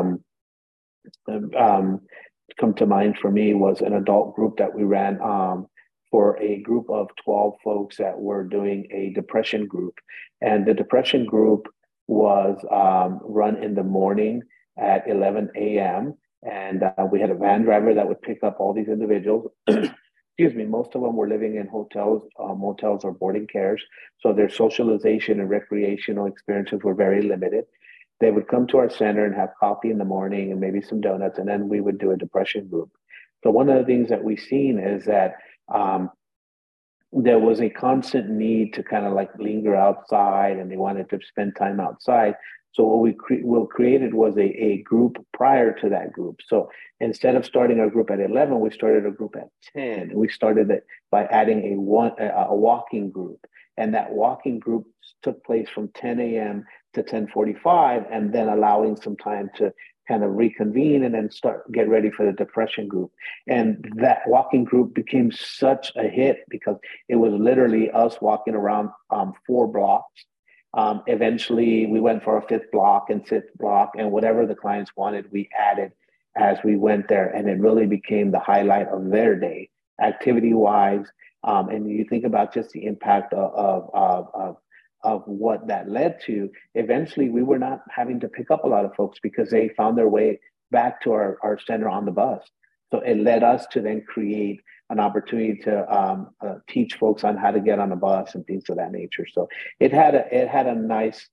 to mind for me was an adult group that we ran for a group of 12 folks that were doing a depression group. And the depression group was run in the morning at 11 a.m. And we had a van driver that would pick up all these individuals. Excuse me, most of them were living in hotels, motels, or boarding cares. So their socialization and recreational experiences were very limited. They would come to our center and have coffee in the morning and maybe some donuts, and then we would do a depression group. So one of the things that we've seen is that there was a constant need to kind of like linger outside, and they wanted to spend time outside. So what we created was a group prior to that group. So instead of starting our group at 11, we started a group at 10. We started it by adding a walking group. And that walking group took place from 10 a.m. to 10:45, and then allowing some time to kind of reconvene and then get ready for the depression group. And that walking group became such a hit because it was literally us walking around 4 blocks. Eventually, we went for a 5th block and 6th block, and whatever the clients wanted, we added as we went there. And it really became the highlight of their day, activity-wise. And you think about just the impact of what that led to. Eventually, we were not having to pick up a lot of folks because they found their way back to our center on the bus. So it led us to then create an opportunity to teach folks on how to get on a bus and things of that nature. So it had a nice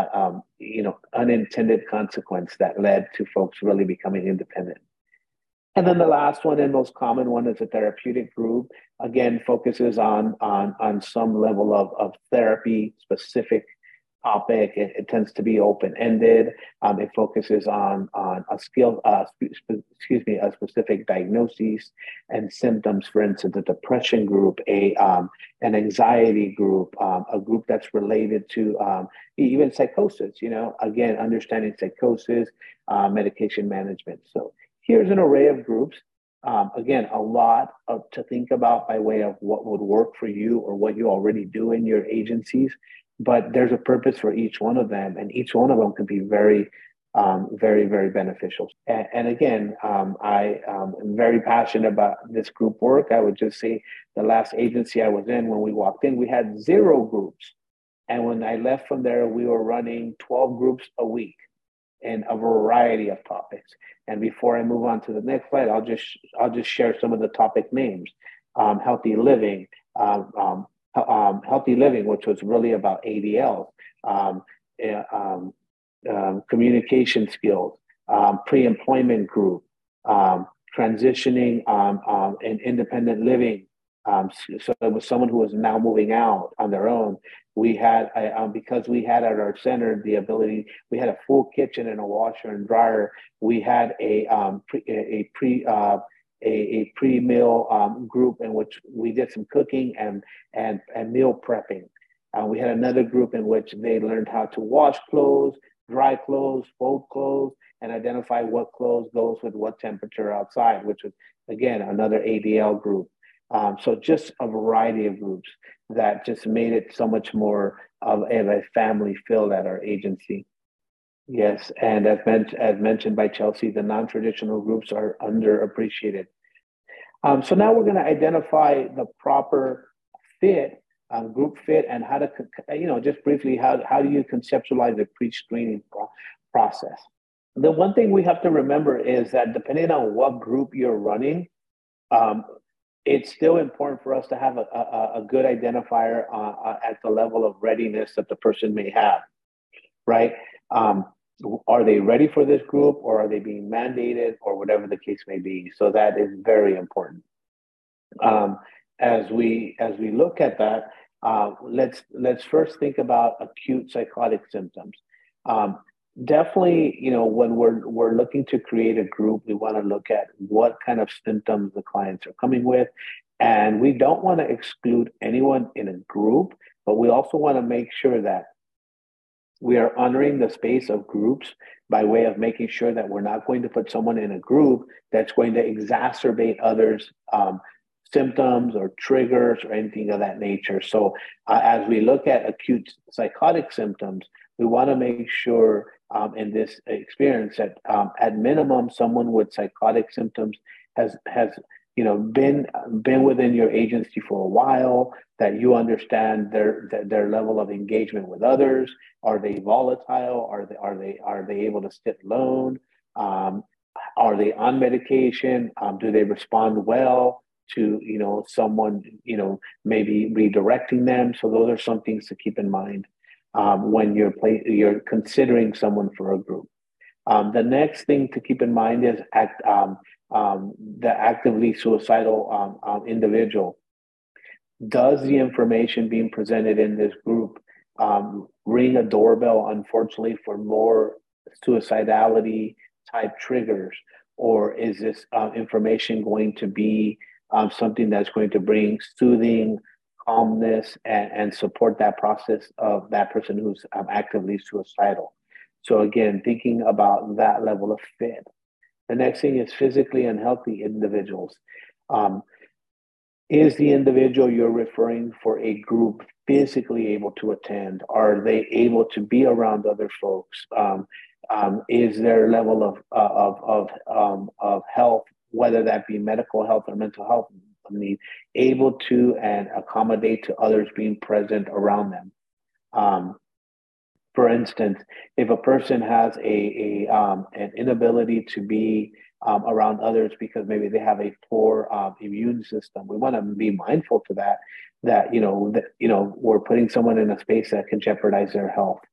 unintended consequence that led to folks really becoming independent. And then the last one and most common one is a therapeutic group. Again, focuses on some level of therapy specific topic. It tends to be open ended. It focuses on a skill, a specific diagnosis and symptoms. For instance, a depression group, an anxiety group, a group that's related to even psychosis. You know, again, understanding psychosis, medication management. So here's an array of groups. Again, a lot to think about by way of what would work for you or what you already do in your agencies. But there's a purpose for each one of them, and each one of them can be very, very beneficial. And again, I am very passionate about this group work. I would just say the last agency I was in, when we walked in, we had 0 groups. And when I left from there, we were running 12 groups a week in a variety of topics. And before I move on to the next slide, I'll just share some of the topic names. Healthy living, healthy living, which was really about ADLs, communication skills, pre-employment group, transitioning and independent living. So it was someone who was now moving out on their own. We had, because we had at our center the ability, we had a full kitchen and a washer and dryer. We had a pre-meal group in which we did some cooking and meal prepping. We had another group in which they learned how to wash clothes, dry clothes, fold clothes, and identify what clothes goes with what temperature outside, which was, again, another ADL group. So just a variety of groups that just made it so much more of a family feel at our agency. Yes, and as mentioned by Chelsea, the non-traditional groups are underappreciated. So now we're going to identify the proper fit, group fit, and how to, just briefly, how do you conceptualize the pre-screening process? The one thing we have to remember is that depending on what group you're running, it's still important for us to have a good identifier at the level of readiness that the person may have, right? Are they ready for this group, or are they being mandated, or whatever the case may be? So that is very important. As we look at that, let's first think about acute psychotic symptoms. Definitely, when we're looking to create a group, we want to look at what kind of symptoms the clients are coming with, and we don't want to exclude anyone in a group, but we also want to make sure that we are honoring the space of groups by way of making sure that we're not going to put someone in a group that's going to exacerbate others' symptoms or triggers or anything of that nature. So as we look at acute psychotic symptoms, we want to make sure in this experience that at minimum, someone with psychotic symptoms has been within your agency for a while, that you understand their level of engagement with others. Are they volatile? Are they able to sit alone? Are they on medication? Do they respond well to someone maybe redirecting them? So those are some things to keep in mind when you're considering someone for a group. The next thing to keep in mind is the actively suicidal individual. Does the information being presented in this group ring a doorbell, unfortunately, for more suicidality type triggers? Or is this information going to be something that's going to bring soothing, calmness, and support that process of that person who's actively suicidal? So again, thinking about that level of fit. The next thing is physically unhealthy individuals. Is the individual you're referring for a group physically able to attend? Are they able to be around other folks? Is their level of health, whether that be medical health or mental health need, able to and accommodate to others being present around them? For instance, if a person has an inability to be around others because maybe they have a poor immune system, we want to be mindful to that we're putting someone in a space that can jeopardize their health.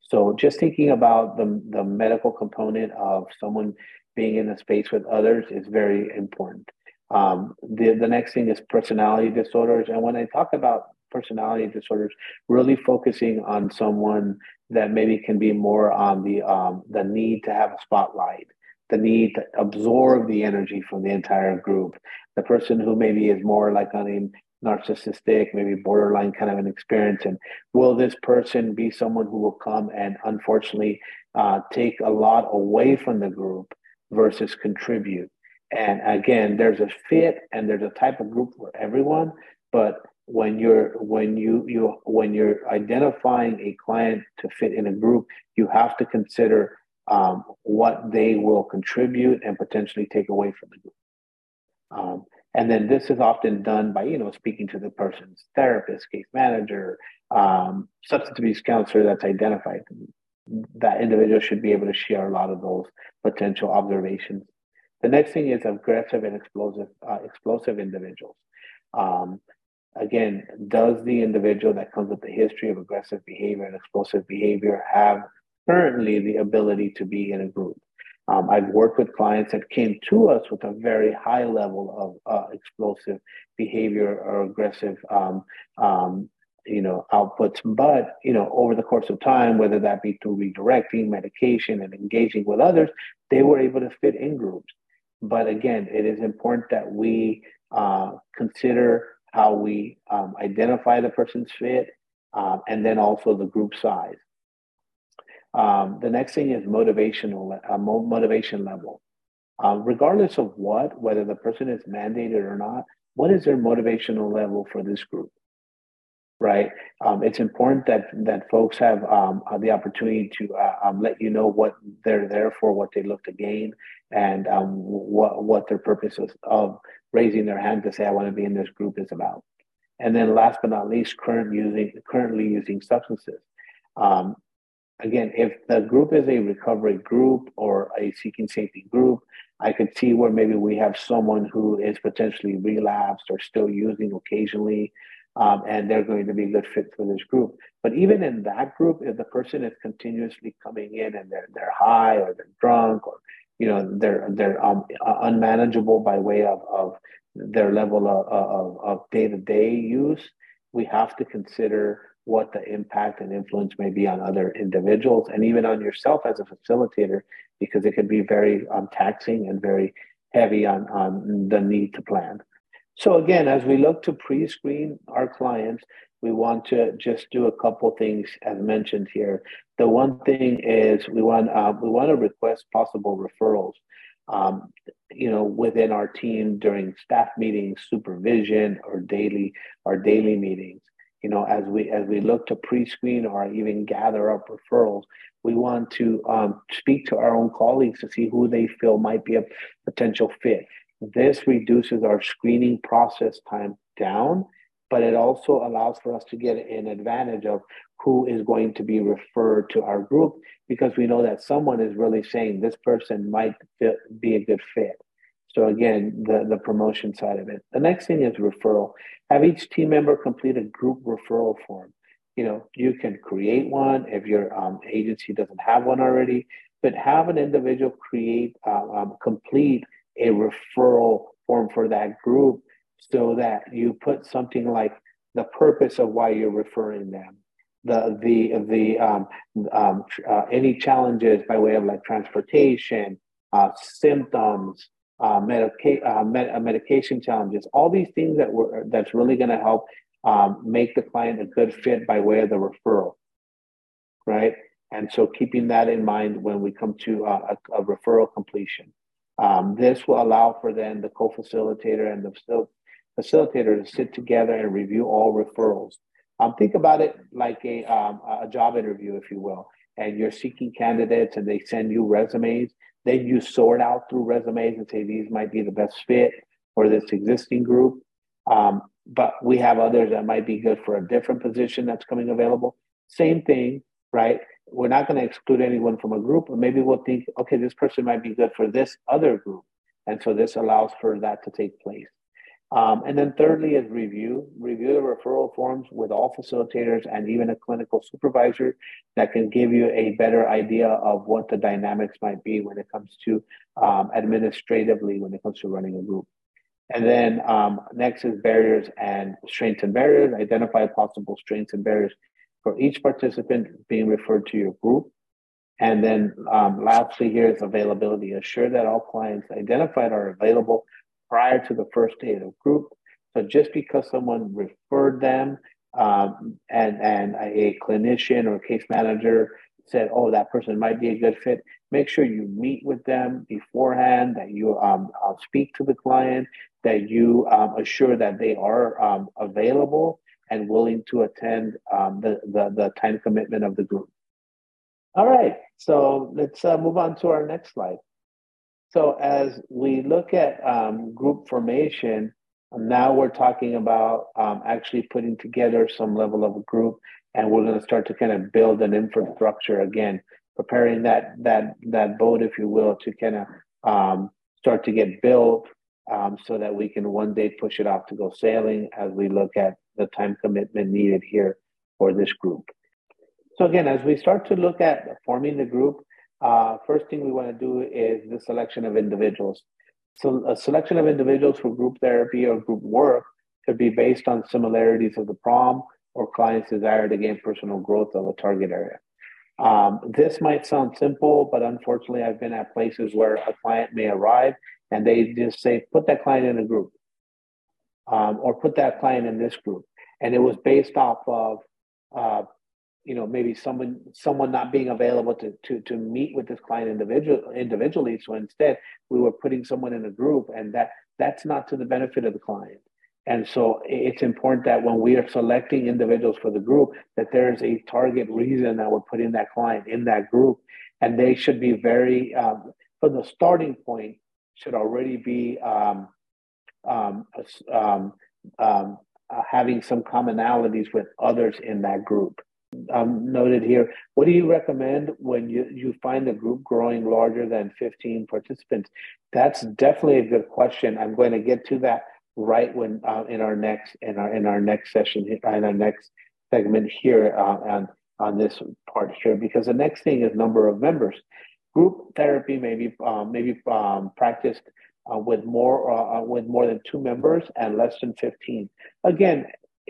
So just thinking about the medical component of someone being in a space with others is very important. The next thing is personality disorders. And when I talk about personality disorders, really focusing on someone that maybe can be more on the need to have a spotlight, the need to absorb the energy from the entire group, the person who maybe is more like on a narcissistic, maybe borderline kind of an experience. And will this person be someone who will come and unfortunately take a lot away from the group versus contribute? And again, there's a fit and there's a type of group for everyone. But when you're identifying a client to fit in a group, you have to consider what they will contribute and potentially take away from the group. And then this is often done by, speaking to the person's therapist, case manager, substance abuse counselor that's identified. That individual should be able to share a lot of those potential observations. The next thing is aggressive and explosive individuals. Again, does the individual that comes with the history of aggressive behavior and explosive behavior have currently the ability to be in a group? I've worked with clients that came to us with a very high level of explosive behavior or aggressive, outputs. But, over the course of time, whether that be through redirecting medication and engaging with others, they were able to fit in groups. But again, it is important that we consider how we identify the person's fit and then also the group size. The next thing is motivation level. Regardless of whether the person is mandated or not, what is their motivational level for this group, right? It's important that folks have the opportunity to let you know what they're there for, what they look to gain, and what their purpose of raising their hand to say, I want to be in this group is about. And then last but not least, currently using substances. Again, if the group is a recovery group or a seeking safety group, I could see where maybe we have someone who is potentially relapsed or still using occasionally, and they're going to be a good fit for this group. But even in that group, if the person is continuously coming in and they're high or they're drunk or they're unmanageable by way of their level of day-to-day use, we have to consider what the impact and influence may be on other individuals and even on yourself as a facilitator, because it can be very taxing and very heavy on the need to plan. So again, as we look to pre-screen our clients, we want to just do a couple things as mentioned here. The one thing is we want to request possible referrals, within our team during staff meetings, supervision, or daily meetings. As we look to pre-screen or even gather up referrals, we want to speak to our own colleagues to see who they feel might be a potential fit. This reduces our screening process time down, but it also allows for us to get an advantage of who is going to be referred to our group, because we know that someone is really saying this person might be a good fit. So again, the promotion side of it. The next thing is referral. Have each team member complete a group referral form. You can create one if your agency doesn't have one already, but have an individual complete a referral form for that group, so that you put something like the purpose of why you're referring them, any challenges by way of like transportation, symptoms, medication challenges, all these things that's really going to help make the client a good fit by way of the referral, right? And so keeping that in mind when we come to a referral completion. This will allow for then the co-facilitator and the facilitator to sit together and review all referrals. Think about it like a job interview, if you will, and you're seeking candidates and they send you resumes. Then you sort out through resumes and say, these might be the best fit for this existing group. But we have others that might be good for a different position that's coming available. Same thing, right? We're not going to exclude anyone from a group, but maybe we'll think, okay, this person might be good for this other group. And so this allows for that to take place. And then thirdly is review the referral forms with all facilitators and even a clinical supervisor that can give you a better idea of what the dynamics might be when it comes to administratively, when it comes to running a group. And then next is barriers and strengths and barriers. Identify possible strengths and barriers for each participant being referred to your group. And then lastly here is availability. Assure that all clients identified are available prior to the first day of the group. So just because someone referred them and a clinician or case manager said, oh, that person might be a good fit, make sure you meet with them beforehand, that you speak to the client, that you assure that they are available and willing to attend the time commitment of the group. All right, so let's move on to our next slide. So as we look at group formation, now we're talking about actually putting together some level of a group, and we're going to start to kind of build an infrastructure again, preparing that boat, if you will, to kind of start to get built so that we can one day push it off to go sailing as we look at the time commitment needed here for this group. So again, as we start to look at forming the group, first thing we want to do is the selection of individuals. So a selection of individuals for group therapy or group work could be based on similarities of the problem or client's desire to gain personal growth of a target area. This might sound simple, but unfortunately, I've been at places where a client may arrive and they just say, put that client in a group or put that client in this group. And it was based off of maybe someone not being available to meet with this client individually. So instead, we were putting someone in a group, and that's not to the benefit of the client. And so it's important that when we are selecting individuals for the group, that there is a target reason that we're putting that client in that group, and they should be very from the starting point should already be having some commonalities with others in that group. Noted here, what do you recommend when you find a group growing larger than 15 participants? That's definitely a good question. I'm going to get to that right when in our next session, in our next segment here on this part here, because the next thing is number of members. Group therapy may be practiced with more than 2 members and less than 15. Again,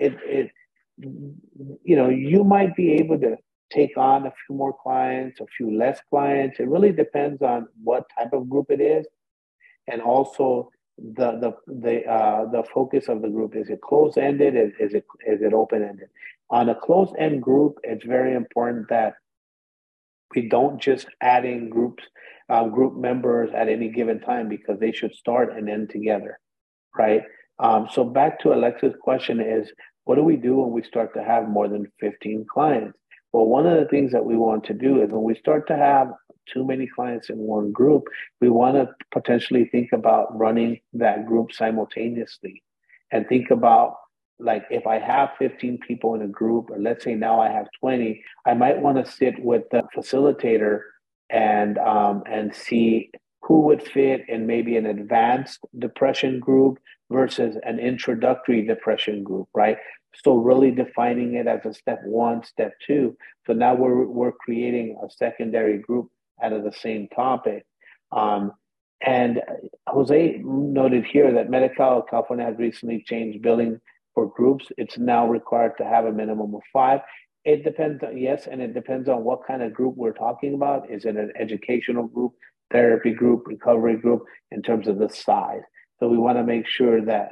you might be able to take on a few more clients, a few less clients. It really depends on what type of group it is, and also the focus of the group. Is it closed-ended? Is it open-ended? On a closed-end group, it's very important that we don't just add in group members at any given time, because they should start and end together, right? So back to Alexa's question is, what do we do when we start to have more than 15 clients? Well, one of the things that we want to do is when we start to have too many clients in one group, we want to potentially think about running that group simultaneously and think about, like, if I have 15 people in a group, or let's say now I have 20, I might want to sit with the facilitator and see who would fit in maybe an advanced depression group versus an introductory depression group, right? So really defining it as a step 1, step 2. So now we're creating a secondary group out of the same topic. And Jose noted here that Medi-Cal California has recently changed billing for groups. It's now required to have a minimum of 5. It depends, yes, and it depends on what kind of group we're talking about. Is it an educational group, therapy group, recovery group, in terms of the size? So we want to make sure that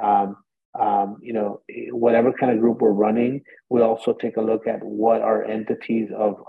whatever kind of group we're running, we also take a look at what our entities of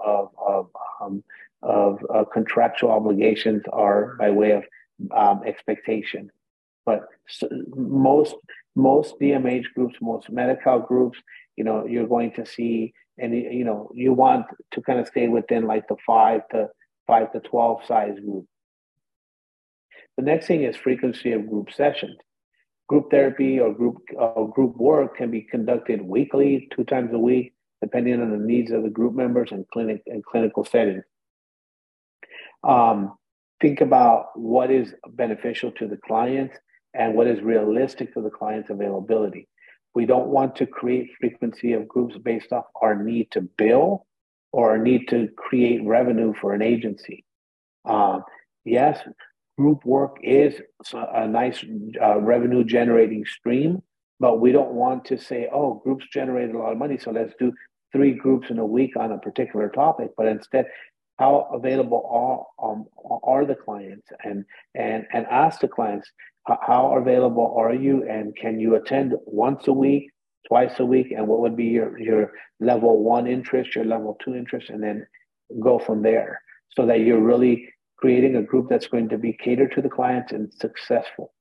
contractual obligations are by way of expectation. But most DMH groups, most Medi-Cal groups, you're going to see, and you want to kind of stay within like the 5 to 12 size group. The next thing is frequency of group sessions. Group therapy or group work can be conducted weekly, 2 times a week, depending on the needs of the group members and clinical settings. Think about what is beneficial to the client. and what is realistic to the client's availability. We don't want to create frequency of groups based off our need to bill or our need to create revenue for an agency. Yes, group work is a nice revenue generating stream, but we don't want to say, oh, groups generate a lot of money, so let's do 3 groups in a week on a particular topic. But instead, how available are the clients, and ask the clients, how available are you, and can you attend once a week, twice a week, and what would be your level 1 interest, your level 2 interest, and then go from there, so that you're really creating a group that's going to be catered to the clients and successful.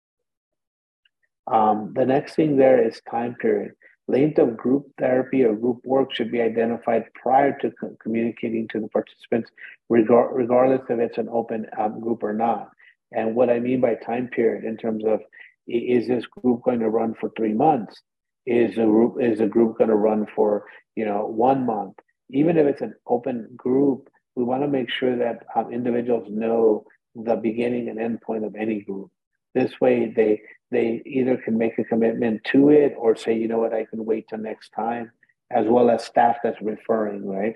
The next thing there is time period. Length of group therapy or group work should be identified prior to communicating to the participants, regardless if it's an open group or not. And what I mean by time period in terms of, is this group going to run for 3 months? Is a group going to run for 1 month? Even if it's an open group, we want to make sure that individuals know the beginning and end point of any group. This way, they either can make a commitment to it or say, you know what, I can wait till next time, as well as staff that's referring, right?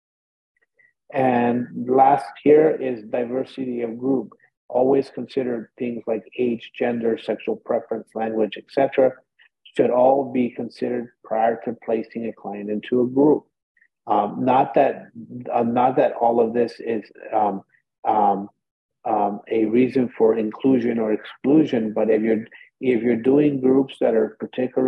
And last here is diversity of group. Always consider things like age, gender, sexual preference, language, etc. should all be considered prior to placing a client into a group. Not that all of this is a reason for inclusion or exclusion, but if you're doing groups that are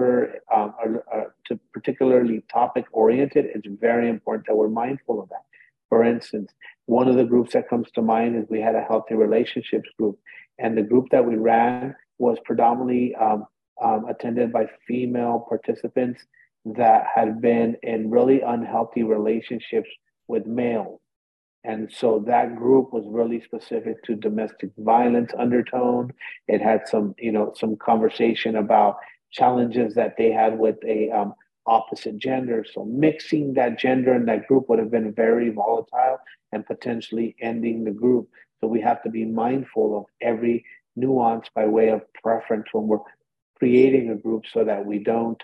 particularly topic oriented, it's very important that we're mindful of that. For instance, one of the groups that comes to mind is we had a healthy relationships group, and the group that we ran was predominantly attended by female participants that had been in really unhealthy relationships with males. And so that group was really specific to domestic violence undertone. It had some conversation about challenges that they had with a opposite gender. So mixing that gender in that group would have been very volatile and potentially ending the group. So we have to be mindful of every nuance by way of preference when we're creating a group, so that we don't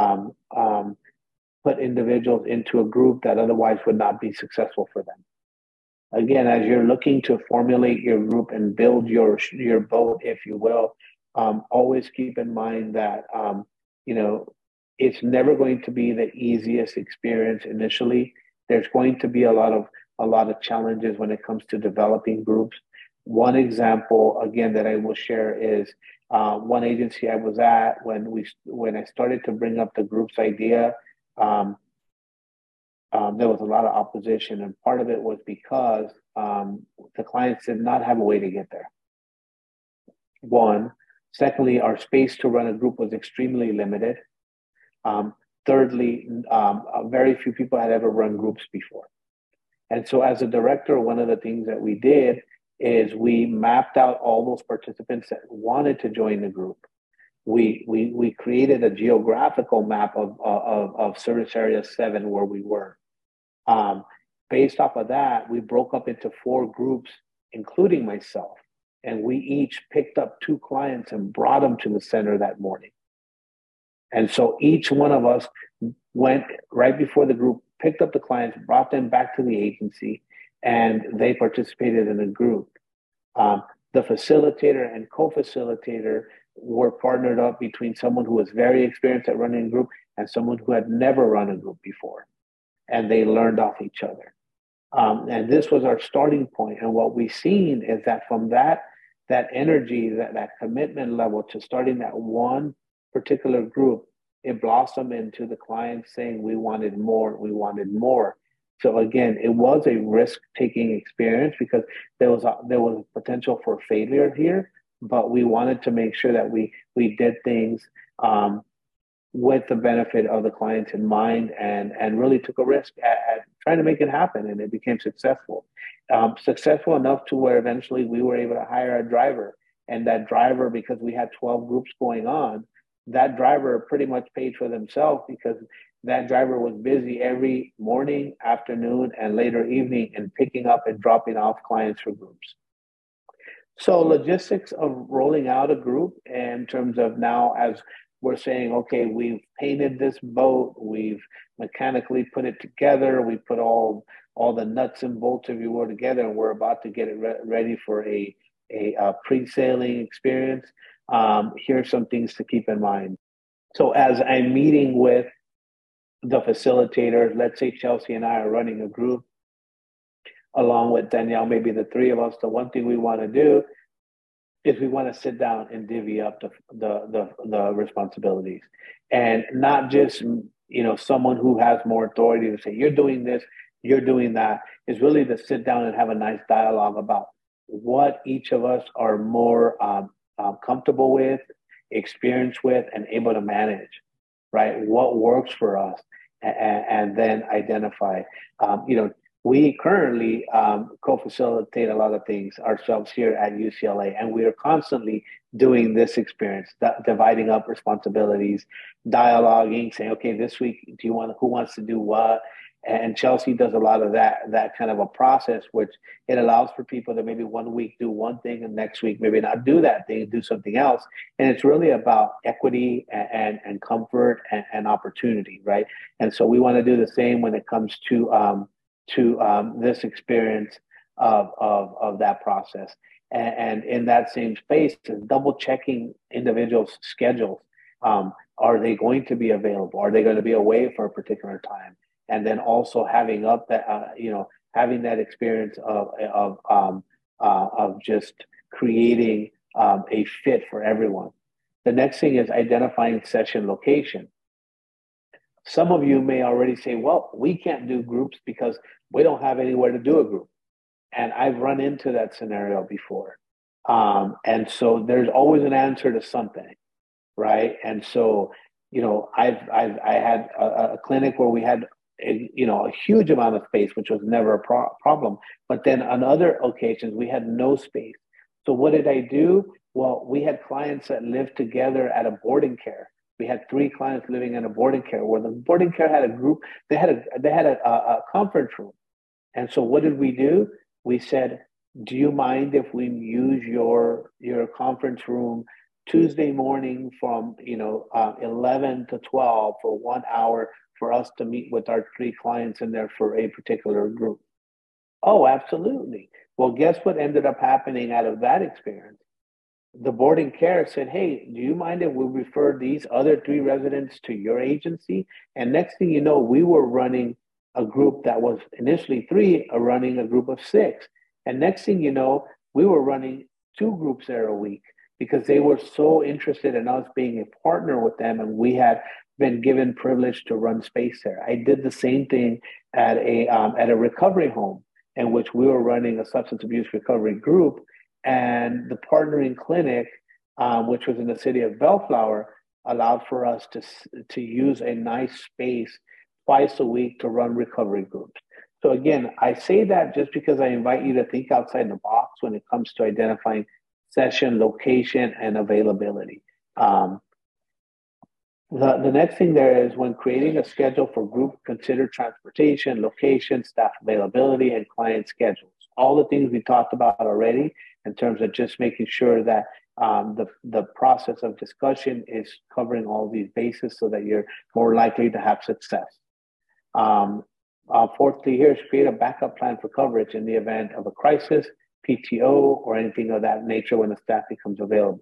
put individuals into a group that otherwise would not be successful for them. Again, as you're looking to formulate your group and build your boat, if you will, always keep in mind that it's never going to be the easiest experience initially. There's going to be a lot of challenges when it comes to developing groups. One example, again, that I will share is one agency I was at when I started to bring up the group's idea. There was a lot of opposition, and part of it was because the clients did not have a way to get there. One. Secondly, our space to run a group was extremely limited. Thirdly, very few people had ever run groups before. And so as a director, one of the things that we did is we mapped out all those participants that wanted to join the group. We created a geographical map of Service Area 7 where we were. Based off of that, we broke up into 4 groups, including myself, and we each picked up 2 clients and brought them to the center that morning. And so each one of us went right before the group, picked up the clients, brought them back to the agency, and they participated in a group. The facilitator and co-facilitator were partnered up between someone who was very experienced at running a group and someone who had never run a group before. And they learned off each other. And this was our starting point. And what we've seen is that from that energy, that commitment level to starting that one particular group, it blossomed into the clients saying we wanted more, we wanted more. So again, it was a risk-taking experience because there was potential for failure here, but we wanted to make sure that we did things with the benefit of the clients in mind, and really took a risk at trying to make it happen, and it became successful. Successful enough to where eventually we were able to hire a driver, and that driver, because we had 12 groups going on, that driver pretty much paid for themselves because that driver was busy every morning, afternoon, and later evening in picking up and dropping off clients for groups. So logistics of rolling out a group in terms of now as we're saying, okay, we've painted this boat, we've mechanically put it together, we put all the nuts and bolts, if you will, together, and we're about to get it ready for a pre-sailing experience. Here's some things to keep in mind. So as I'm meeting with the facilitators, let's say Chelsea and I are running a group along with Danielle, maybe the three of us, the one thing we want to do is we want to sit down and divvy up the responsibilities, and not just someone who has more authority to say you're doing this, you're doing that. Is really to sit down and have a nice dialogue about what each of us are more comfortable with, experienced with, and able to manage. Right, what works for us, and then identify. We currently co-facilitate a lot of things ourselves here at UCLA, and we are constantly doing this experience, dividing up responsibilities, dialoguing, saying, okay, this week, who wants to do what? And Chelsea does a lot of that kind of a process, which it allows for people to maybe one week do one thing and next week maybe not do that thing, do something else. And it's really about equity and comfort and opportunity, right? And so we want to do the same when it comes to this experience of that process. And in that same space, double checking individuals' schedules. Are they going to be available? Are they going to be away for a particular time? And then also having up that, having that experience of just creating a fit for everyone. The next thing is identifying session location. Some of you may already say, well, we can't do groups because we don't have anywhere to do a group. And I've run into that scenario before. And so there's always an answer to something, right? And so, I had a clinic where we had a huge amount of space, which was never a problem. But then on other occasions, we had no space. So what did I do? Well, we had clients that lived together at a boarding care. We had 3 clients living in a boarding care where the boarding care had a group. They had a conference room. And so what did we do? We said, do you mind if we use your conference room Tuesday morning from 11 to 12 for 1 hour for us to meet with our 3 clients in there for a particular group? Oh, absolutely. Well, guess what ended up happening out of that experience? The boarding care said, hey, do you mind if we refer these other 3 residents to your agency? And next thing you know, we were running a group that was initially 3, running a group of 6. And next thing you know, we were running 2 groups there a week because they were so interested in us being a partner with them, and we had been given privilege to run space there. I did the same thing at a recovery home in which we were running a substance abuse recovery group, and the partnering clinic, which was in the city of Bellflower, allowed for us to use a nice space twice a week to run recovery groups. So again, I say that just because I invite you to think outside the box when it comes to identifying session, location, and availability. The next thing there is, when creating a schedule for group, consider transportation, location, staff availability, and client schedules. All the things we talked about already in terms of just making sure that the process of discussion is covering all these bases so that you're more likely to have success. Fourthly, here is create a backup plan for coverage in the event of a crisis, PTO, or anything of that nature when the staff becomes available.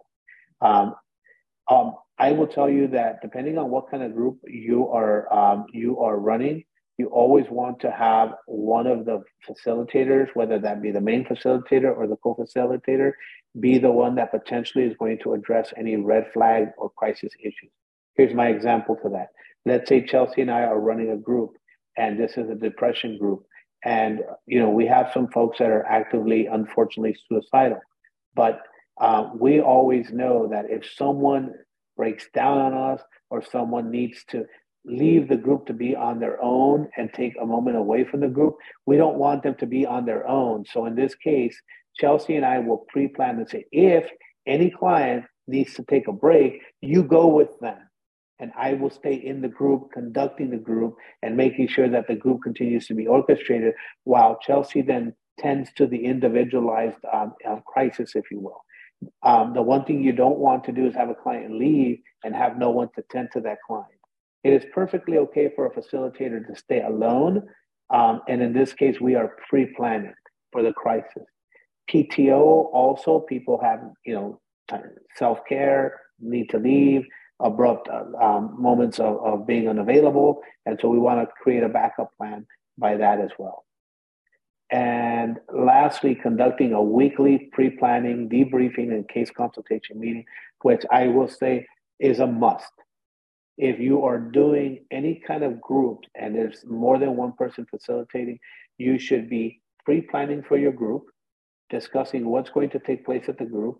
I will tell you that depending on what kind of group you are running, you always want to have one of the facilitators, whether that be the main facilitator or the co-facilitator, be the one that potentially is going to address any red flag or crisis issues. Here's my example to that. Let's say Chelsea and I are running a group, and this is a depression group. And, we have some folks that are actively, unfortunately, suicidal. But we always know that if someone breaks down on us or someone needs to leave the group to be on their own and take a moment away from the group, we don't want them to be on their own. So in this case, Chelsea and I will pre-plan and say, if any client needs to take a break, you go with them. And I will stay in the group, conducting the group and making sure that the group continues to be orchestrated, while Chelsea then tends to the individualized crisis, if you will. The one thing you don't want to do is have a client leave and have no one to tend to that client. It is perfectly okay for a facilitator to stay alone. And in this case, we are pre-planning for the crisis. PTO also, people have, self-care, need to leave, abrupt moments of being unavailable. And so we want to create a backup plan by that as well. And lastly, conducting a weekly pre-planning, debriefing, and case consultation meeting, which I will say is a must. If you are doing any kind of group and there's more than one person facilitating, you should be pre-planning for your group, discussing what's going to take place at the group.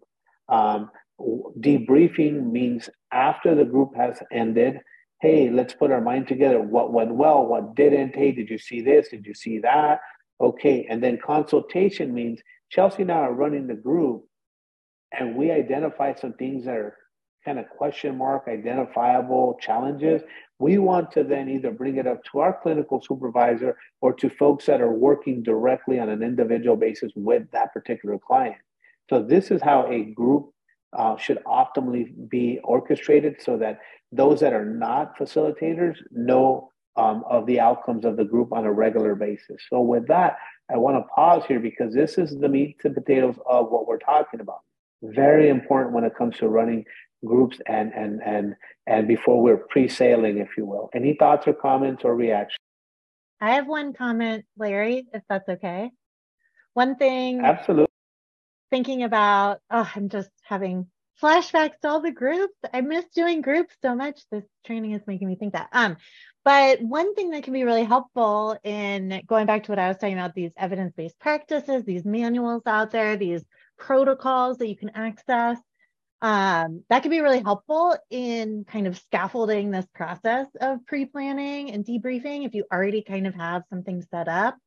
Debriefing means after the group has ended, hey, let's put our mind together. What went well? What didn't? Hey, did you see this? Did you see that? Okay. And then consultation means Chelsea and I are running the group and we identify some things that are kind of question mark, identifiable challenges. We want to then either bring it up to our clinical supervisor or to folks that are working directly on an individual basis with that particular client. So this is how a group should optimally be orchestrated so that those that are not facilitators know of the outcomes of the group on a regular basis. So with that, I want to pause here because this is the meat and potatoes of what we're talking about. Very important when it comes to running groups and before we're pre-sailing, if you will. Any thoughts or comments or reactions? I have one comment, Larry, if that's okay. One thing. Absolutely. Thinking about, I'm just having flashbacks to all the groups. I miss doing groups so much. This training is making me think that. But one thing that can be really helpful in going back to what I was talking about, these evidence-based practices, these manuals out there, these protocols that you can access, that can be really helpful in kind of scaffolding this process of pre-planning and debriefing if you already kind of have something set up.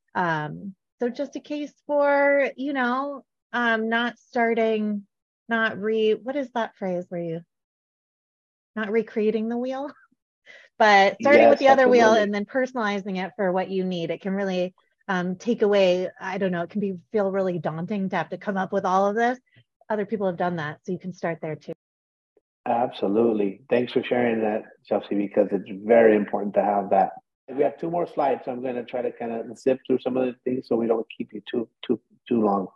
So just a case for, not starting, what is that phrase where you not recreating the wheel, but starting with the other wheel and then personalizing it for what you need. It can really take away, I don't know, it can feel really daunting to have to come up with all of this. Other people have done that, so you can start there too. Absolutely. Thanks for sharing that, Chelsea, because it's very important to have that. We have 2 more slides, so I'm going to try to kind of zip through some of the things so we don't keep you too long.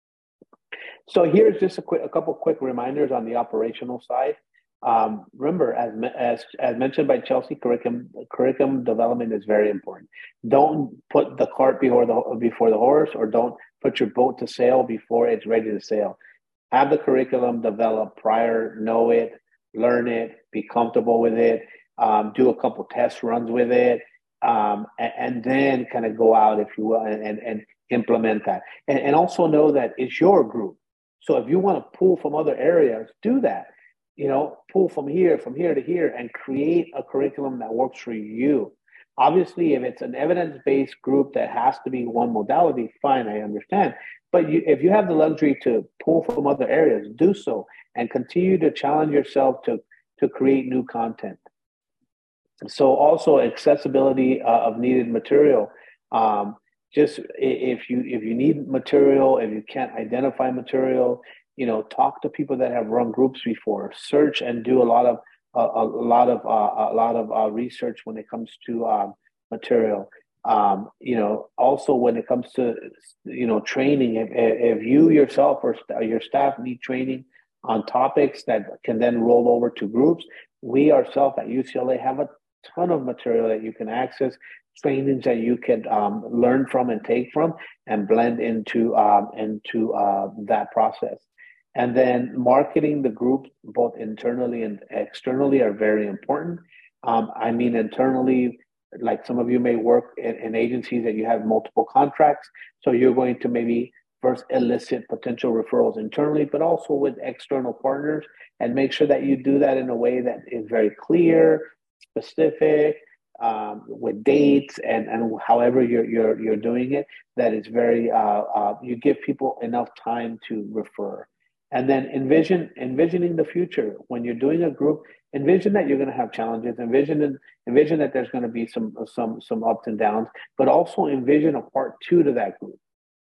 So here's just a couple quick reminders on the operational side. Remember, as mentioned by Chelsea, curriculum development is very important. Don't put the cart before the horse, or don't put your boat to sail before it's ready to sail. Have the curriculum developed prior, know it, learn it, be comfortable with it, do a couple test runs with it, and then kind of go out, if you will, and implement that. And also know that it's your group. So if you want to pull from other areas, do that. Pull from here to here, and create a curriculum that works for you. Obviously, if it's an evidence-based group that has to be one modality, fine, I understand. But if you have the luxury to pull from other areas, do so and continue to challenge yourself to create new content. So also accessibility of needed material. Just if you need material, if you can't identify material, talk to people that have run groups before. Search and do a lot of research when it comes to material. Also when it comes to training, if you yourself or your staff need training on topics that can then roll over to groups, we ourselves at UCLA have a ton of material that you can access, trainings that you can learn from and take from and blend into that process. And then marketing the group both internally and externally are very important. Internally, like some of you may work in agencies that you have multiple contracts. So you're going to maybe first elicit potential referrals internally, but also with external partners, and make sure that you do that in a way that is very clear, specific, with dates and however you're doing it, that is very, you give people enough time to refer. And then envisioning the future. When you're doing a group, envision that you're going to have challenges. Envision that there's going to be some ups and downs, but also envision a part 2 to that group.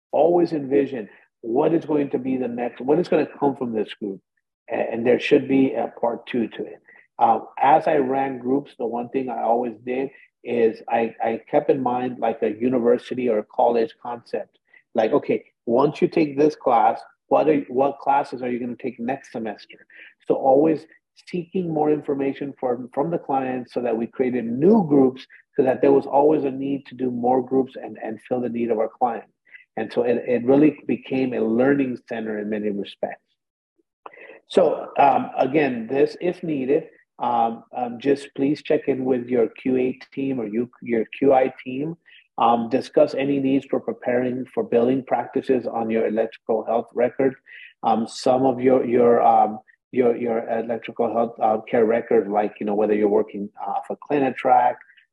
always envision what is going to be the next, what is going to come from this group. And there should be a part two to it. As I ran groups, the one thing I always did is I kept in mind like a university or college concept. Like, okay, once you take this class, what classes are you going to take next semester? So always seeking more information from the clients so that we created new groups so that there was always a need to do more groups and fill the need of our client. And so it really became a learning center in many respects. So again, this, if needed, just please check in with your QA team or your QI team. Discuss any needs for preparing for billing practices on your electrical health record. Some of your electrical health care record, like whether you're working off a Clinitrack,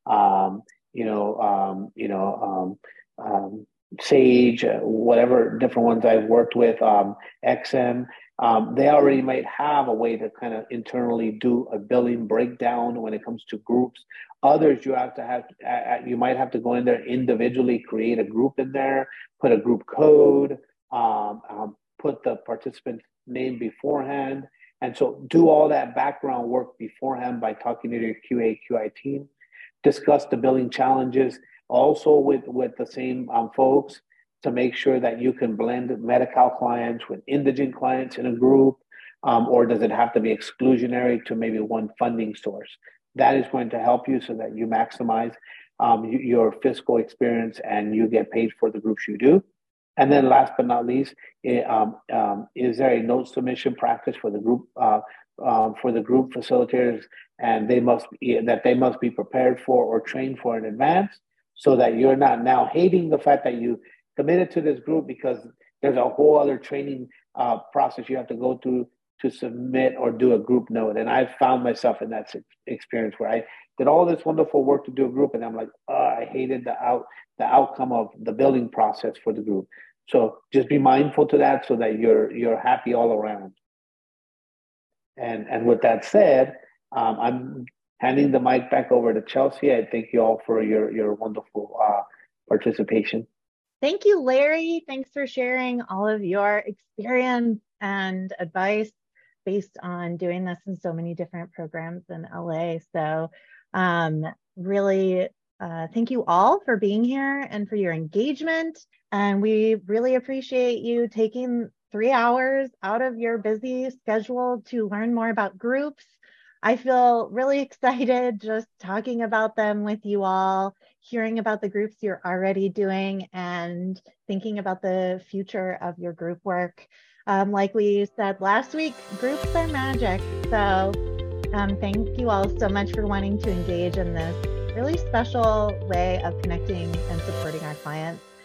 Sage, whatever different ones I've worked with, XM. They already might have a way to kind of internally do a billing breakdown when it comes to groups. Others you might have to go in there individually, create a group in there, put a group code, put the participant name beforehand. And so do all that background work beforehand by talking to your QA/QI team. Discuss the billing challenges also with the same folks to make sure that you can blend Medi-Cal clients with indigent clients in a group, or does it have to be exclusionary to maybe one funding source? That is going to help you so that you maximize your fiscal experience and you get paid for the groups you do. And then last but not least, is there a note submission practice for the group facilitators, and they must be prepared for or trained for in advance, so that you're not now hating the fact that you committed to this group because there's a whole other training process you have to go through to submit or do a group note. And I found myself in that experience where I did all this wonderful work to do a group, and I'm like, oh, I hated the outcome of the building process for the group. So just be mindful to that so that you're happy all around. And with that said, I'm handing the mic back over to Chelsea. I thank you all for your wonderful participation. Thank you, Larry. Thanks for sharing all of your experience and advice based on doing this in so many different programs in LA. So really, thank you all for being here and for your engagement. And we really appreciate you taking 3 hours out of your busy schedule to learn more about groups. I feel really excited just talking about them with you all, hearing about the groups you're already doing, and thinking about the future of your group work. Like we said last week, groups are magic. So thank you all so much for wanting to engage in this really special way of connecting and supporting our clients.